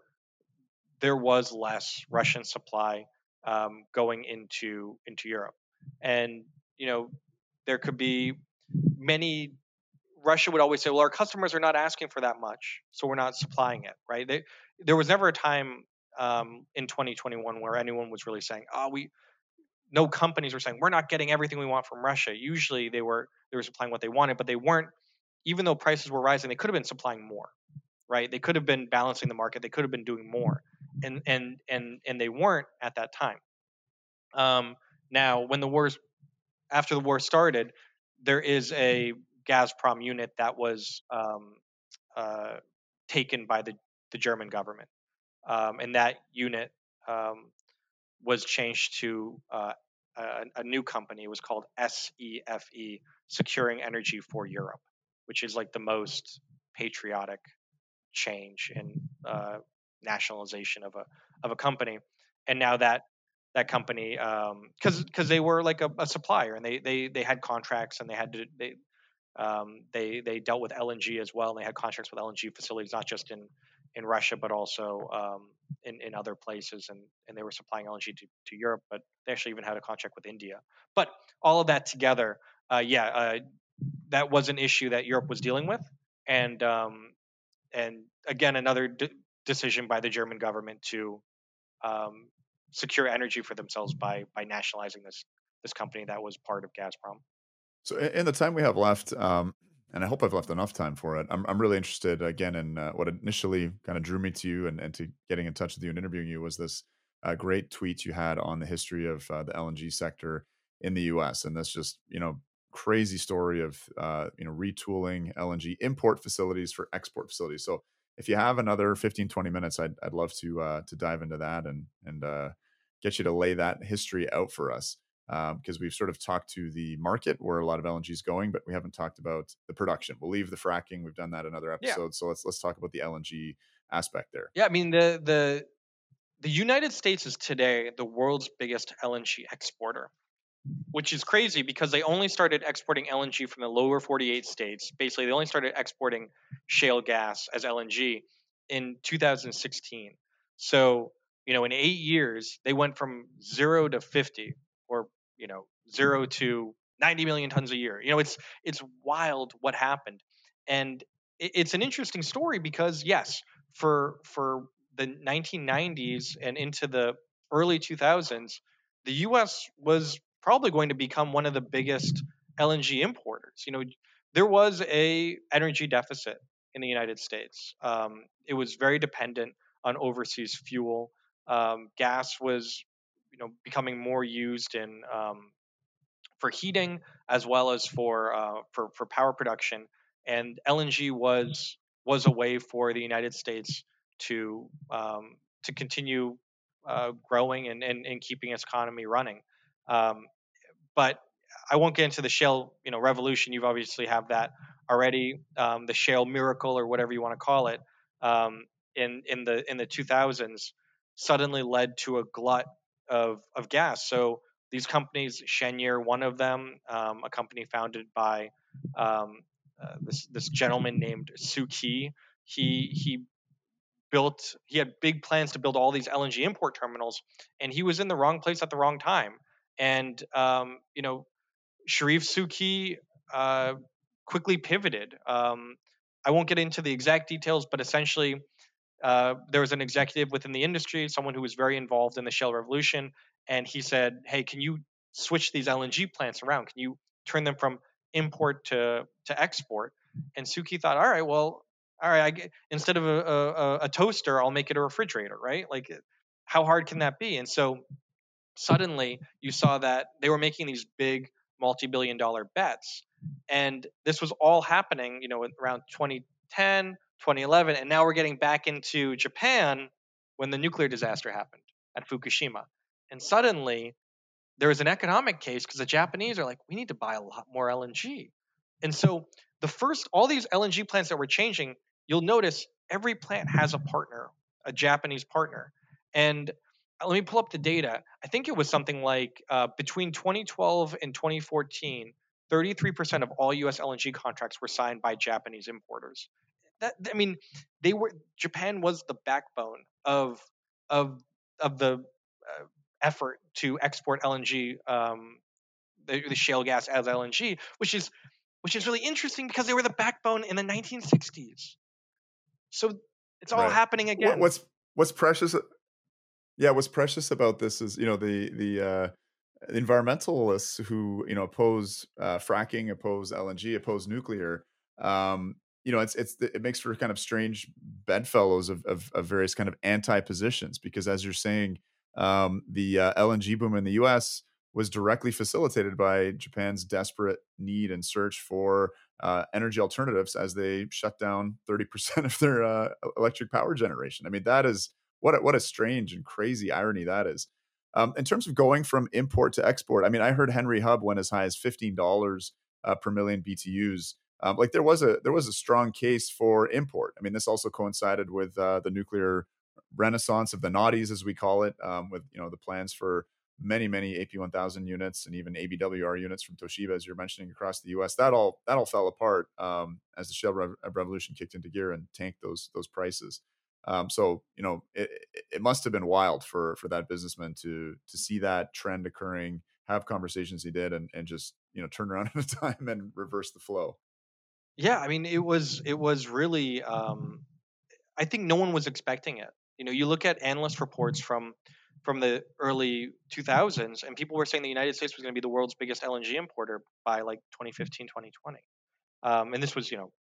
there was less Russian supply um, going into into Europe, and you know there could be many. Russia would always say, "Well, our customers are not asking for that much, so we're not supplying it." Right? They, there was never a time um, in twenty twenty-one where anyone was really saying, "Oh, we." No companies were saying we're not getting everything we want from Russia. Usually, they were they were supplying what they wanted, but they weren't. Even though prices were rising, they could have been supplying more. Right? They could have been balancing the market. They could have been doing more, and and and and they weren't at that time. Um, Now, when the wars after the war started, there is a Gazprom unit that was um, uh, taken by the, the German government. Um, and that unit um, was changed to uh, a, a new company. It was called SEFE, Securing Energy for Europe, which is like the most patriotic change in uh, nationalization of a of a company. And now that that company, because um, because they were like a, a supplier, and they they they had contracts, and they had to they um, they they dealt with L N G as well, and they had contracts with L N G facilities, not just in in Russia, but also um, in in other places, and and they were supplying L N G to, to Europe, but they actually even had a contract with India. But all of that together, uh, yeah, uh, that was an issue that Europe was dealing with, and um, and again, another d- decision by the German government to um, secure energy for themselves by by nationalizing this this company that was part of Gazprom. So in, in the time we have left, um, and I hope I've left enough time for it. I'm I'm really interested again in uh, what initially kind of drew me to you and, and to getting in touch with you and interviewing you was this uh, great tweet you had on the history of uh, the L N G sector in the U S and this just you know crazy story of uh, you know retooling L N G import facilities for export facilities. So if you have another fifteen twenty minutes, I'd I'd love to uh, to dive into that and and uh, get you to lay that history out for us because um, we've sort of talked to the market where a lot of L N G is going, but we haven't talked about the production. We'll leave the fracking. We've done that in other Yeah, episodes. So let's let's talk about the L N G aspect there. yeah. I mean, the the the United States is today the world's biggest L N G exporter, which is crazy because they only started exporting L N G from the lower forty-eight states. Basically, they only started exporting shale gas as L N G in two thousand sixteen. So, you know, in eight years, they went from zero to fifty, or, you know, zero to ninety million tons a year. You know, it's it's wild what happened. And it's an interesting story because yes, for for the nineteen nineties and into the early two thousands, the U S was probably going to become one of the biggest L N G importers. You know, there was a energy deficit in the United States. Um, it was very dependent on overseas fuel. Um, gas was, you know, becoming more used in um, for heating as well as for uh, for for power production. And L N G was was a way for the United States to um, to continue uh, growing and, and and keeping its economy running. Um, but I won't get into the shale, you know, revolution. You've obviously have that already, um, the shale miracle or whatever you want to call it. Um, in in the in the two thousands suddenly led to a glut of of gas. So these companies, Cheniere, one of them, um, a company founded by um, uh, this this gentleman named Suu Kyi. He he built he had big plans to build all these L N G import terminals, and he was in the wrong place at the wrong time. And um, you know, Sharif Suki uh, quickly pivoted. Um, I won't get into the exact details, but essentially, uh, there was an executive within the industry, someone who was very involved in the shale revolution, and he said, "Hey, can you switch these L N G plants around? Can you turn them from import to to export?" And Suki thought, "All right, well, all right, I get, instead of a, a, a toaster, I'll make it a refrigerator, right? Like, how hard can that be?" And so suddenly you saw that they were making these big multi-billion dollar bets, and this was all happening, you know, around twenty ten, twenty eleven, and now we're getting back into Japan when the nuclear disaster happened at Fukushima. And suddenly there was an economic case because the Japanese are like, we need to buy a lot more L N G. And so the first, all these L N G plants that were changing, you'll notice every plant has a partner, a Japanese partner. And uh, let me pull up the data. I think it was something like uh, between twenty twelve and twenty fourteen, thirty-three percent of all U S L N G contracts were signed by Japanese importers. That, I mean, they were Japan was the backbone of of of the uh, effort to export L N G, um, the, the shale gas as L N G, which is which is really interesting because they were the backbone in the nineteen sixties. So it's all Right. happening What, again. what's what's precious? Yeah, what's precious about this is, you know, the the uh, environmentalists who, you know, oppose uh, fracking, oppose L N G, oppose nuclear. Um, you know, it's it's it makes for kind of strange bedfellows of of, of various kind of anti positions because, as you're saying, um, the uh, L N G boom in the U S was directly facilitated by Japan's desperate need and search for uh, energy alternatives as they shut down thirty percent of their uh, electric power generation. I mean, that is what a, what a strange and crazy irony that is. Um, in terms of going from import to export, I mean, I heard Henry Hub went as high as fifteen dollars uh, per million B T Us. Um, like there was a there was a strong case for import. I mean, this also coincided with uh, the nuclear renaissance of the noughties, as we call it, um, with you know the plans for many many A P one thousand units and even A B W R units from Toshiba, as you're mentioning, across the U S. That all that all fell apart um, as the shale rev- revolution kicked into gear and tanked those those prices. Um, so you know, it, it must have been wild for for that businessman to to see that trend occurring, have conversations he did, and and just you know turn around at a time and reverse the flow. Yeah, I mean, it was it was really. Um, I think no one was expecting it. You know, you look at analyst reports from from the early two thousands, and people were saying the United States was going to be the world's biggest L N G importer by like twenty fifteen, twenty twenty. Um, and this was, you know,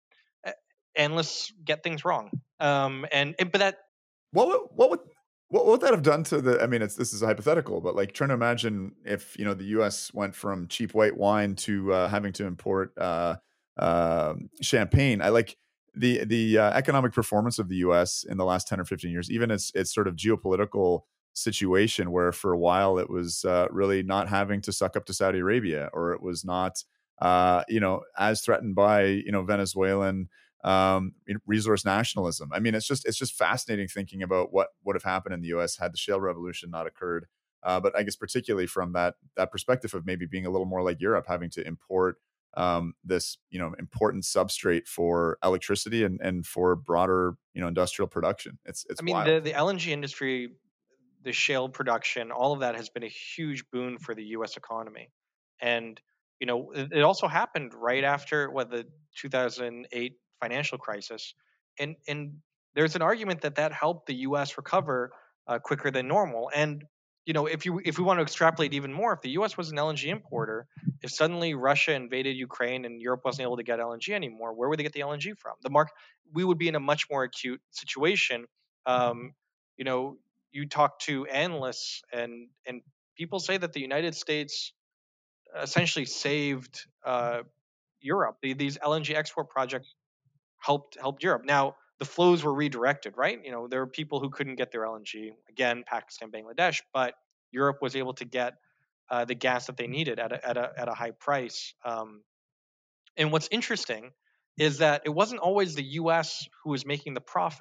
analysts get things wrong. Um, and, and but that What would, what would what would that have done to the? I mean, it's this is hypothetical, but like trying to imagine if you know the U S went from cheap white wine to uh, having to import uh, uh, champagne. I like the the uh, economic performance of the U S in the last ten or fifteen years, even its its sort of geopolitical situation, where for a while it was uh, really not having to suck up to Saudi Arabia, or it was not uh, you know as threatened by you know Venezuelan um, resource nationalism. I mean, it's just it's just fascinating thinking about what would have happened in the U S had the shale revolution not occurred. Uh, but I guess particularly from that that perspective of maybe being a little more like Europe, having to import um, this you know important substrate for electricity and and for broader you know industrial production. It's I it's mean, the wild. the L N G industry, the shale production, all of that has been a huge boon for the U S economy. And you know, it, it also happened right after what the two thousand eight financial crisis, and and there's an argument that that helped the U S recover uh, quicker than normal. And you know, if you if we want to extrapolate even more, if the U S was an L N G importer, if suddenly Russia invaded Ukraine and Europe wasn't able to get L N G anymore, where would they get the L N G from? The mark We would be in a much more acute situation. Um, you know, you talk to analysts, and and people say that the United States essentially saved uh, Europe. The, these L N G export projects helped helped Europe. Now the flows were redirected, right? You know, there were people who couldn't get their L N G, again, Pakistan, Bangladesh, but Europe was able to get uh, the gas that they needed at a, at a, at a high price. Um, and what's interesting is that it wasn't always the U S who was making the profit.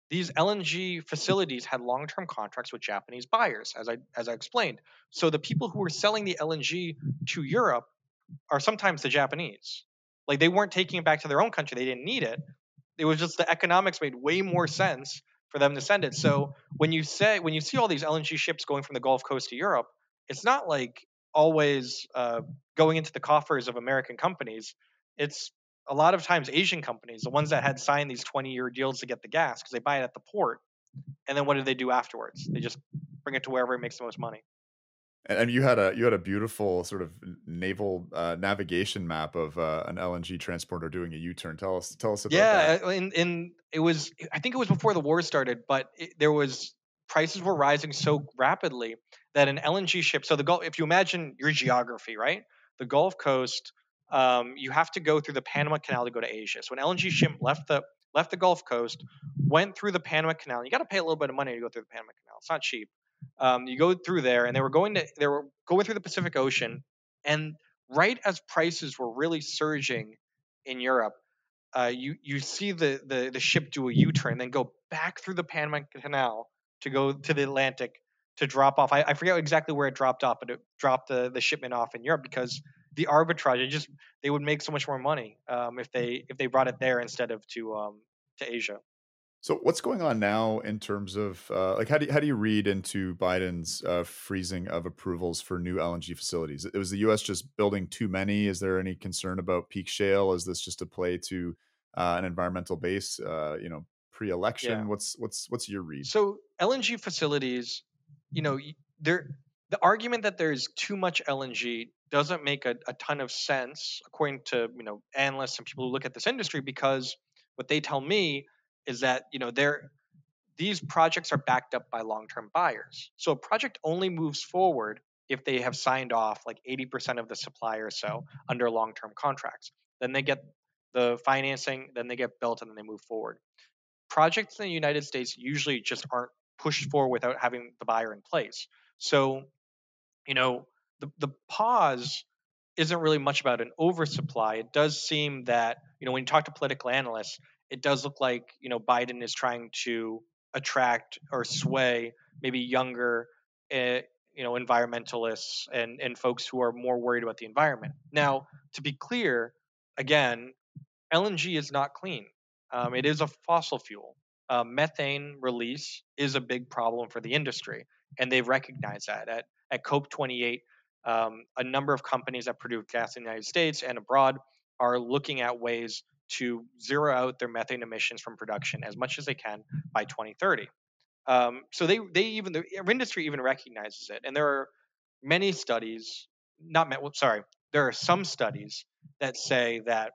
these L N G facilities had long-term contracts with Japanese buyers, as I as I explained. So the people who were selling the L N G to Europe are sometimes the Japanese. Like they weren't taking it back to their own country; they didn't need it. It was just the economics made way more sense for them to send it. So when you say when you see all these L N G ships going from the Gulf Coast to Europe, it's not like always uh, going into the coffers of American companies. It's a lot of times Asian companies, the ones that had signed these twenty-year deals to get the gas, because they buy it at the port, and then what do they do afterwards? They just bring it to wherever it makes the most money. And, and you had a you had a beautiful sort of naval uh, navigation map of uh, an L N G transporter doing a U-turn. Tell us tell us about that. Yeah, uh, in in it was I think it was before the war started, but it, there was prices were rising so rapidly that an L N G ship. So the Gulf, if you imagine your geography, right? The Gulf Coast, um, you have to go through the Panama Canal to go to Asia. So an L N G ship left the left the Gulf Coast, went through the Panama Canal. You got to pay a little bit of money to go through the Panama Canal. It's not cheap. Um, you go through there, and they were going to they were going through the Pacific Ocean, and right as prices were really surging in Europe, uh, you you see the, the the ship do a U-turn, then go back through the Panama Canal to go to the Atlantic to drop off. I, I forget exactly where it dropped off, but it dropped the, the shipment off in Europe because the arbitrage. It just they would make so much more money um, if they if they brought it there instead of to um, to Asia. So what's going on now in terms of uh, like how do you, how do you read into Biden's uh, freezing of approvals for new L N G facilities? Was the U S just building too many? Is there any concern about peak shale? Is this just a play to uh, an environmental base? Uh, you know, Yeah. pre-election. What's what's what's your read? So L N G facilities, you know, y- there the argument that there's too much L N G doesn't make a, a ton of sense according to you know analysts and people who look at this industry because what they tell me is that you know they're these projects are backed up by long-term buyers. So a project only moves forward if they have signed off like eighty percent of the supply or so under long-term contracts. Then they get the financing, then they get built, and then they move forward. Projects in the United States usually just aren't pushed forward without having the buyer in place. So, you know, the, the pause isn't really much about an oversupply. It does seem that, you know, when you talk to political analysts, it does look like, you know, Biden is trying to attract or sway maybe younger, uh, you know, environmentalists and, and folks who are more worried about the environment. Now, to be clear, again, L N G is not clean. Um, it is a fossil fuel. Uh, methane release is a big problem for the industry, and they've recognized that. At, at COP twenty-eight, um, a number of companies that produce gas in the United States and abroad are looking at ways to zero out their methane emissions from production as much as they can by twenty thirty. Um, so they, they even the industry even recognizes it, and there are many studies. Not well, sorry, there are some studies that say that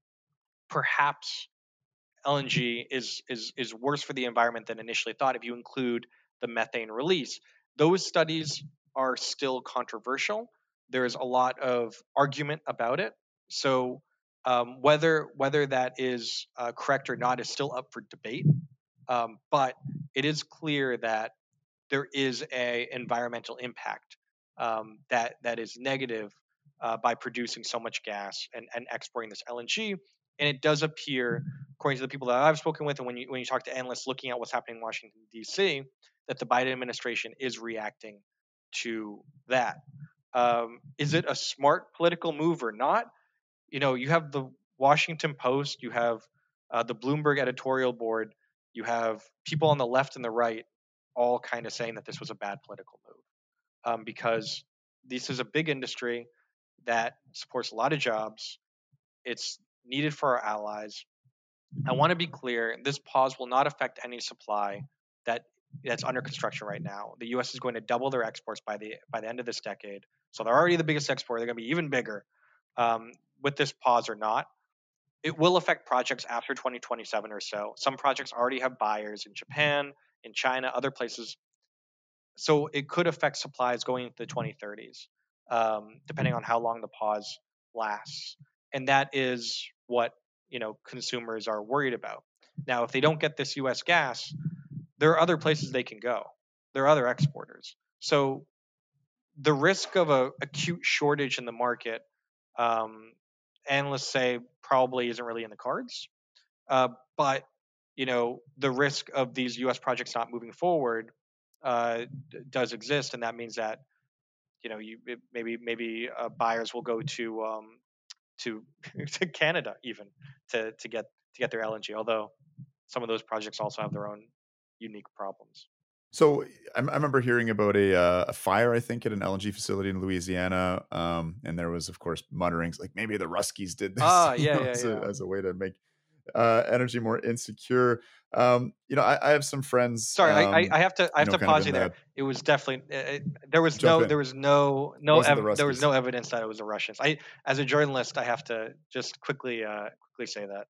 perhaps L N G is is is worse for the environment than initially thought if you include the methane release. Those studies are still controversial. There's a lot of argument about it. So um, whether whether that is uh, correct or not is still up for debate. Um, but it is clear that there is a environmental impact um, that that is negative uh, by producing so much gas and, and exporting this L N G. And it does appear, according to the people that I've spoken with, and when you when you talk to analysts looking at what's happening in Washington D C, that the Biden administration is reacting to that. Um, is it a smart political move or not? You know, you have the Washington Post, you have uh, the Bloomberg editorial board, you have people on the left and the right all kind of saying that this was a bad political move um, because this is a big industry that supports a lot of jobs. It's needed for our allies. I want to be clear: this pause will not affect any supply that that's under construction right now. The U S is going to double their exports by the by the end of this decade, so they're already the biggest exporter. They're going to be even bigger um, with this pause or not. It will affect projects after twenty twenty-seven or so. Some projects already have buyers in Japan, in China, other places. So it could affect supplies going into the twenty thirties, um, depending on how long the pause lasts. And that is what you know consumers are worried about. Now, if they don't get this U S gas, there are other places they can go. There are other exporters. So the risk of a acute shortage in the market, um, analysts say probably isn't really in the cards. Uh, but you know, the risk of these U S projects not moving forward uh, d- does exist, and that means that you know you it, maybe maybe uh, buyers will go to um, to to Canada even to to get to get their L N G. Although some of those projects also have their own unique problems. So I, I remember hearing about a uh, a fire, I think, at an L N G facility in Louisiana, um, and there was, of course, mutterings like maybe the Ruskies did this, Ah, you yeah, know, yeah, as a yeah. as a way to make uh, energy more insecure. Um, you know, I, I have some friends, Sorry, I, I, um, I have to I you have know, to kind of pause in you there. the It was definitely it, there was jump no in. there was no It no wasn't the ev- there was Ruskies. no evidence that it was the Russians. I as a journalist I have to just quickly uh, quickly say that.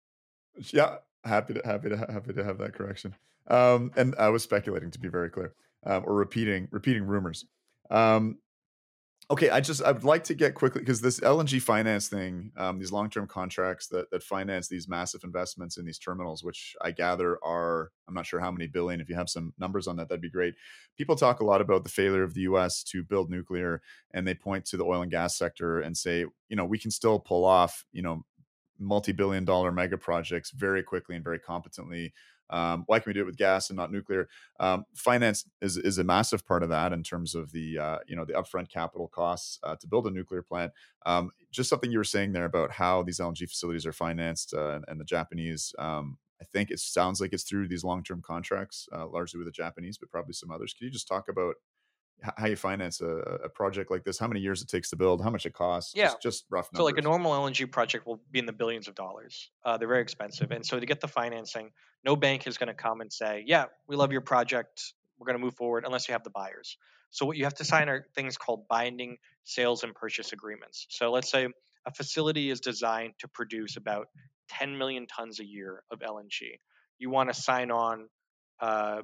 Yeah, happy to happy to happy to have that correction. Um, and I was speculating, to be very clear, um, or repeating repeating rumors. Um, Okay, I just I would like to get quickly because this L N G finance thing, um, these long term contracts that that finance these massive investments in these terminals, which I gather are I'm not sure how many billion. If you have some numbers on that, that'd be great. People talk a lot about the failure of the U S to build nuclear, and they point to the oil and gas sector and say, you know, we can still pull off, you know, multi-billion dollar mega projects very quickly and very competently. Um, why can we do it with gas and not nuclear? Um, finance is is a massive part of that in terms of the uh, you know the upfront capital costs uh, to build a nuclear plant. Um, just something you were saying there about how these L N G facilities are financed uh, and, and the Japanese. Um, I think it sounds like it's through these long term contracts, uh, largely with the Japanese, but probably some others. Can you just talk about h- how you finance a, a project like this? How many years it takes to build? How much it costs? Yeah. Just just rough So like a numbers. normal L N G project will be in the billions of dollars. Uh, they're very expensive, and so to get the financing, no bank is going to come and say, "Yeah, we love your project. We're going to move forward," unless you have the buyers. So what you have to sign are things called binding sales and purchase agreements. So let's say a facility is designed to produce about ten million tons a year of L N G. You want to sign on uh,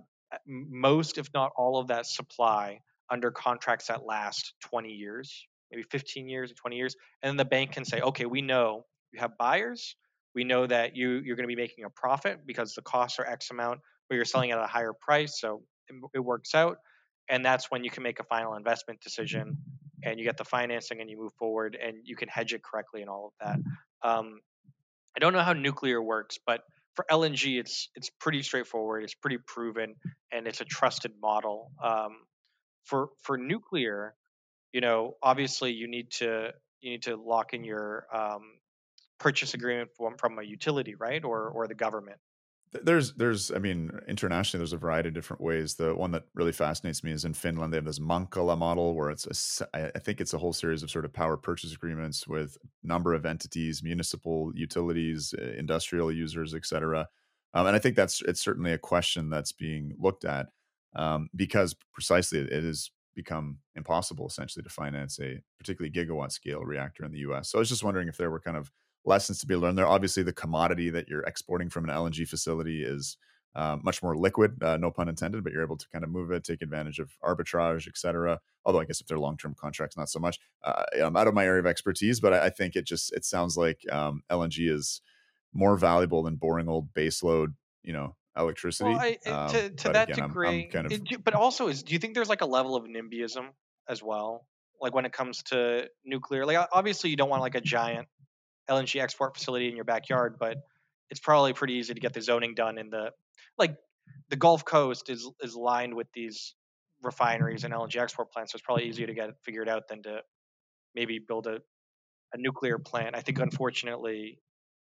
most, if not all, of that supply under contracts that last twenty years, maybe fifteen years or twenty years. And then the bank can say, okay, we know you have buyers. We know that you, you're going to be making a profit because the costs are X amount, but you're selling at a higher price. So it, it works out. And that's when you can make a final investment decision and you get the financing and you move forward and you can hedge it correctly and all of that. Um, I don't know how nuclear works, but for L N G, it's it's pretty straightforward. It's pretty proven, and it's a trusted model. Um, for for nuclear, you know, obviously you need to you need to lock in your um, purchase agreement from from a utility, right, or or the government. There's, there's, I mean, internationally, there's a variety of different ways. The one that really fascinates me is in Finland. They have this Mankala model where it's a, s- I I think it's a whole series of sort of power purchase agreements with a number of entities, municipal utilities, uh, industrial users, et cetera. Um, and I think that's it's certainly a question that's being looked at um, because precisely it, it has become impossible essentially to finance a particularly gigawatt scale reactor in the U S. So I was just wondering if there were kind of lessons to be learned there. Obviously, the commodity that you're exporting from an L N G facility is uh, much more liquid, uh, no pun intended, but you're able to kind of move it, take advantage of arbitrage, et cetera. Although I guess if they're long-term contracts, not so much. Uh, I'm out of my area of expertise, but I, I think it just it sounds like um, L N G is more valuable than boring old baseload, you know, Well, electricity. I, I- Um, to to but that again, I'm I'm degree, kind of it, do- but also is do you think there's like a level of NIMBYism as well? Like when it comes to nuclear, like o- obviously you don't want like a giant L N G export facility in your backyard, but it's probably pretty easy to get the zoning done in the like the Gulf Coast is is lined with these refineries and L N G export plants, so it's probably easier to get it figured out than to maybe build a, a nuclear plant. I think unfortunately,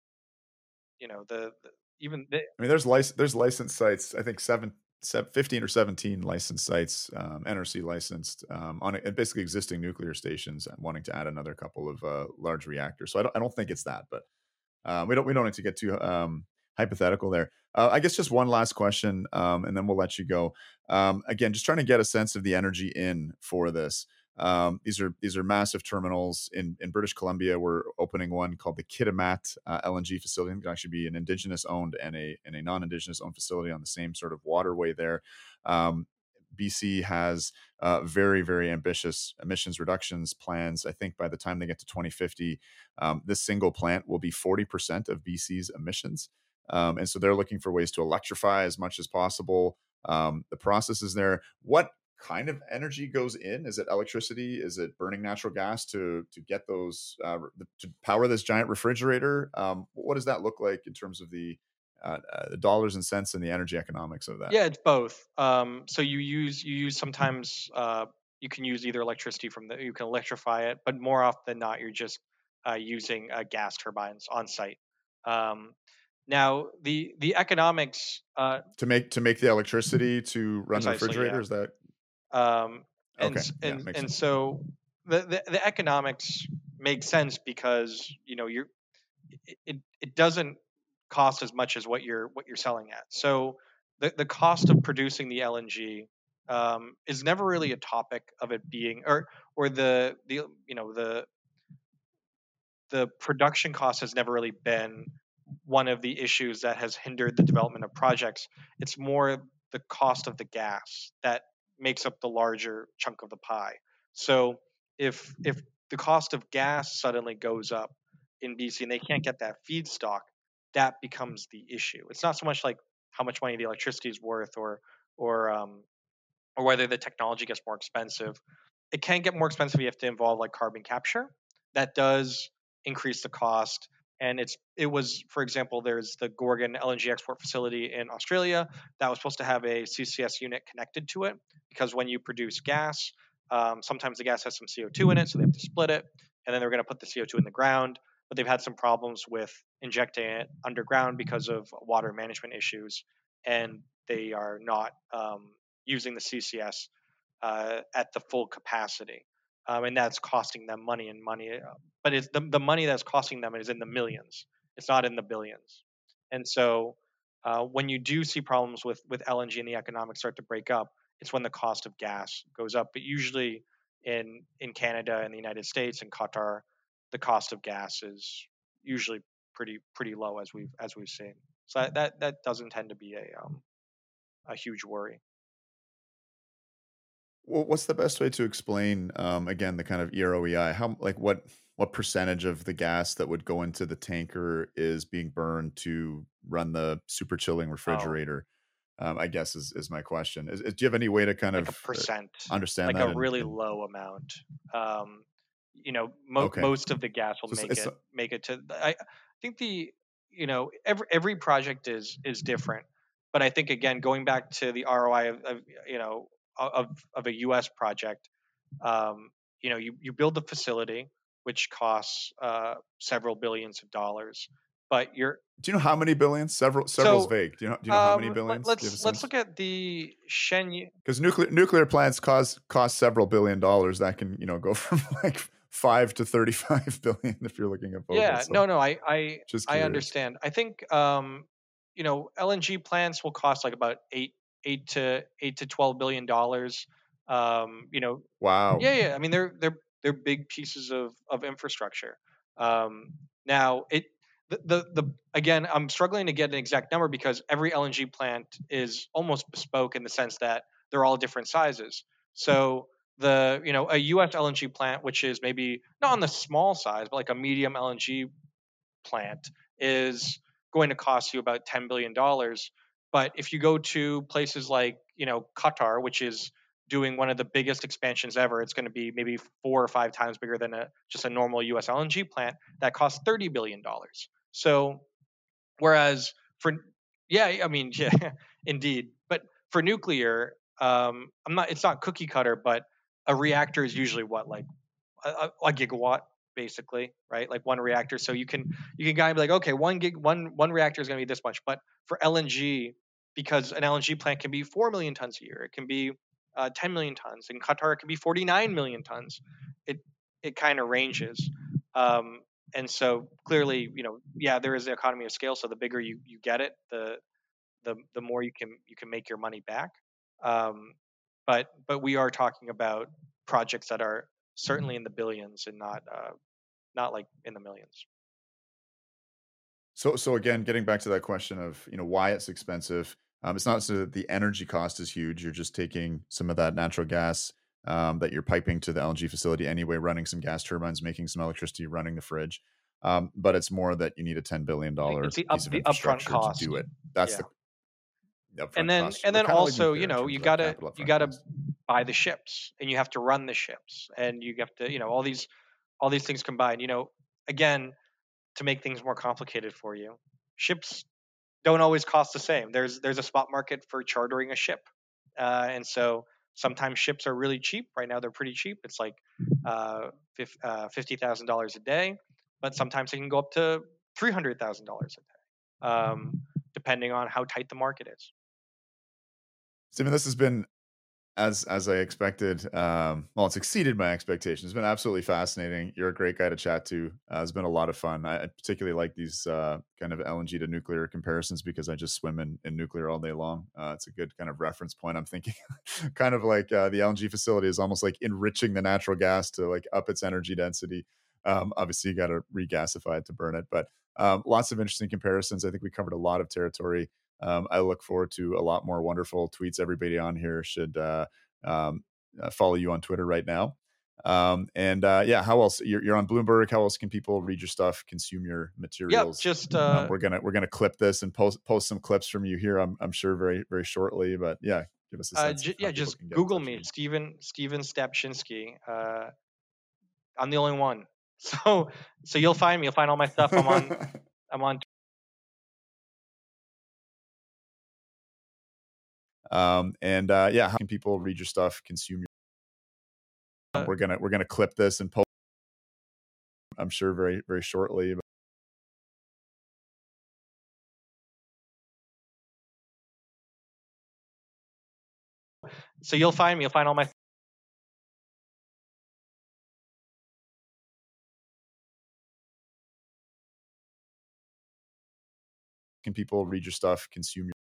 you know, the, the even the, I mean, there's lic- there's licensed sites. I think seven, seven, fifteen or seventeen licensed sites, um, N R C licensed, um, on it, basically existing nuclear stations, and wanting to add another couple of uh, large reactors. So I don't, I don't think it's that, but um, we don't we don't need to get too um, hypothetical there. Uh, I guess just one last question, um, and then we'll let you go. Um, again, just trying to get a sense of the energy in for this. Um, these are these are massive terminals in in British Columbia. We're opening one called the Kitimat uh, L N G facility. It can actually be an indigenous owned and a and a non indigenous owned facility on the same sort of waterway there. Um, B C has uh, very very ambitious emissions reductions plans. I think by the time they get to twenty fifty, um, this single plant will be forty percent of B C's emissions. Um, and so they're looking for ways to electrify as much as possible. Um, the process is there. What kind of energy goes in? Is it electricity? Is it burning natural gas to to get those uh, to power this giant refrigerator? Um, what does that look like in terms of the uh, uh, the dollars and cents and the energy economics of that? Yeah, it's both. Um, so you use you use sometimes uh, you can use either electricity from the you can electrify it, but more often than not, you're just uh, using uh, gas turbines on site. Um, now the the economics uh, To make to make the electricity to run the precisely, refrigerator, yeah. is that Um, and okay? s- Yeah, and makes and sense. so the, the the economics make sense because you know you're it, it it doesn't cost as much as what you're what you're selling at. So the the cost of producing the L N G um, is never really a topic of it being or or the the you know the the production cost has never really been one of the issues that has hindered the development of projects. It's more the cost of the gas that makes up the larger chunk of the pie. So if if the cost of gas suddenly goes up in B C and they can't get that feedstock, that becomes the issue. It's not so much like how much money the electricity is worth or or um, or whether the technology gets more expensive. It can get more expensive. You have to involve like carbon capture. That does increase the cost. And it's it was, for example, there's the Gorgon L N G export facility in Australia that was supposed to have a C C S unit connected to it because when you produce gas, um, sometimes the gas has some C O two in it, so they have to split it, and then they're going to put the C O two in the ground. But they've had some problems with injecting it underground because of water management issues, and they are not um, using the C C S uh, at the full capacity, um, and that's costing them money and money. uh, But it's the the money that's costing them is in the millions. It's not in the billions. And so, uh, when you do see problems with with L N G and the economics start to break up, it's when the cost of gas goes up. But usually, in in Canada and the United States and Qatar, the cost of gas is usually pretty pretty low as we've as we've seen. So that that, that doesn't tend to be a um, a huge worry. Well, what's the best way to explain, um, again, the kind of E R O E I? How like what what percentage of the gas that would go into the tanker is being burned to run the super chilling Oh, refrigerator? Um, I guess is is my question. Is, is- do you have any way to kind like a of uh, percent, understand like a that? And, really and low amount. Um, you know, mo- okay, most of the gas will so it's, make it's it make it to. I think the you know every every project is is different, but I think again going back to the R O I of, of you know of of a U S project, um, you know you you build the facility which costs uh, several billions of dollars, but you're do you know how many billions? Several several's so vague. Do you know do you know how many um, let, billions? Do you have let's a let's sense? look at the Shen. Because nuclear nuclear plants cost cost several billion dollars. That can you know go from like five to thirty five billion if you're looking at Vogtle. Yeah, So no, no, I, I, just I curious. understand. I think, um, you know, L N G plants will cost like about eight, eight to eight to twelve billion dollars. Um, you know, Wow. yeah, yeah. I mean, they're they're they're big pieces of of infrastructure. Um, now, it the, the the again, I'm struggling to get an exact number because every L N G plant is almost bespoke in the sense that they're all different sizes. So the you know a U S L N G plant, which is maybe not on the small size, but like a medium L N G plant, is going to cost you about ten billion dollars. But if you go to places like you know Qatar, which is doing one of the biggest expansions ever, it's going to be maybe four or five times bigger than a just a normal U S L N G plant that costs thirty billion dollars. So whereas for yeah, I mean yeah, indeed. But for nuclear, um, I'm not. It's not cookie cutter, but a reactor is usually what like a, a, a gigawatt basically, right? Like one reactor. So you can you can kind of be like, okay, one gig one one reactor is going to be this much. But for L N G, because an L N G plant can be four million tons a year, it can be uh, ten million tons. In Qatar, it can be forty-nine million tons. It it kind of ranges. Um, and so clearly, you know, yeah, there is the economy of scale. So the bigger you, you get it, the the the more you can you can make your money back. Um, but but we are talking about projects that are certainly in the billions and not uh, not like in the millions. So so again, getting back to that question of you know why it's expensive. Um, it's not so that the energy cost is huge. You're just taking some of that natural gas um, that you're piping to the L N G facility anyway, running some gas turbines, making some electricity, running the fridge. Um, but it's more that you need a ten billion It's the, dollar it's the piece up of the upfront infrastructure to cost. do it. That's Yeah. the And upfront then cost, and then kind of like also, nuclear you in know, terms you of that gotta capital you upfront gotta cost. buy the ships and you have to run the ships and you have to, you know, all these all these things combined, you know, again, to make things more complicated for you. Ships don't always cost the same. There's there's a spot market for chartering a ship, uh, and so sometimes ships are really cheap. Right now they're pretty cheap. It's like uh, uh, fifty thousand dollars a day, but sometimes it can go up to three hundred thousand dollars a day, um, depending on how tight the market is. Stephen, this has been as as I expected. Um, well, it's exceeded my expectations. It's been absolutely fascinating. You're a great guy to chat to. Uh, it's been a lot of fun. I, I particularly like these uh, kind of L N G to nuclear comparisons because I just swim in, in nuclear all day long. Uh, it's a good kind of reference point. I'm thinking kind of like uh, the L N G facility is almost like enriching the natural gas to like up its energy density. Um, obviously, you got to regasify it to burn it, but um, lots of interesting comparisons. I think we covered a lot of territory. Um, I look forward to a lot more wonderful tweets. Everybody on here should uh, um, uh, follow you on Twitter right now. Um, and uh, yeah, how else? You're, you're on Bloomberg. How else can people read your stuff, consume your materials? Yep, just um, uh, we're gonna we're gonna clip this and post post some clips from you here. I'm I'm sure very very shortly. But yeah, give us a uh, sense. j- Of how yeah, people just can get in Google touch with me, you. Steven Steven Stapchinsky. Uh, I'm the only one, so so you'll find me. You'll find all my stuff. I'm on I'm on. Um, and uh, yeah, how can people read your stuff, consume your? Um, we're gonna we're gonna clip this and post. I'm sure very very shortly. But So you'll find me. You'll find all my. can people read your stuff, consume your?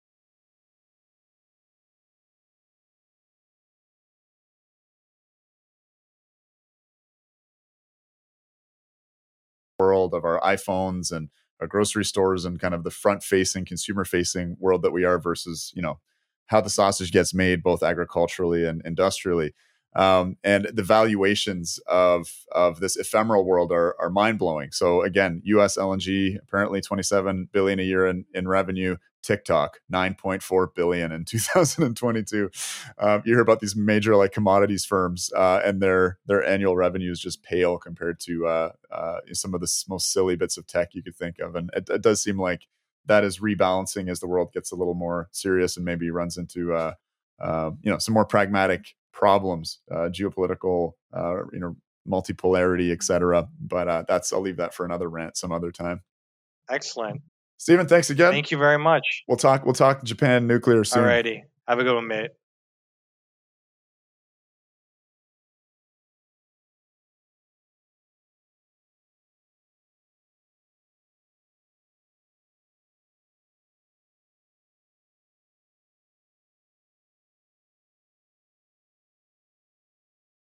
World of our iPhones and our grocery stores and kind of the front facing consumer facing world that we are versus, you know, how the sausage gets made both agriculturally and industrially. Um, and the valuations of of this ephemeral world are, are mind blowing. So again, U S L N G apparently twenty-seven billion a year in, in revenue. TikTok nine point four billion in two thousand twenty-two. Um, you hear about these major like commodities firms uh, and their their annual revenues just pale compared to uh, uh, some of the most silly bits of tech you could think of. And it, it does seem like that is rebalancing as the world gets a little more serious and maybe runs into uh, uh, you know some more pragmatic problems, uh, geopolitical, uh, you know, multipolarity, et cetera. But uh, that's I'll leave that for another rant some other time. Excellent. Stephen, thanks again. Thank you very much. We'll talk. We'll talk Japan nuclear soon. Alrighty. Have a good one, mate.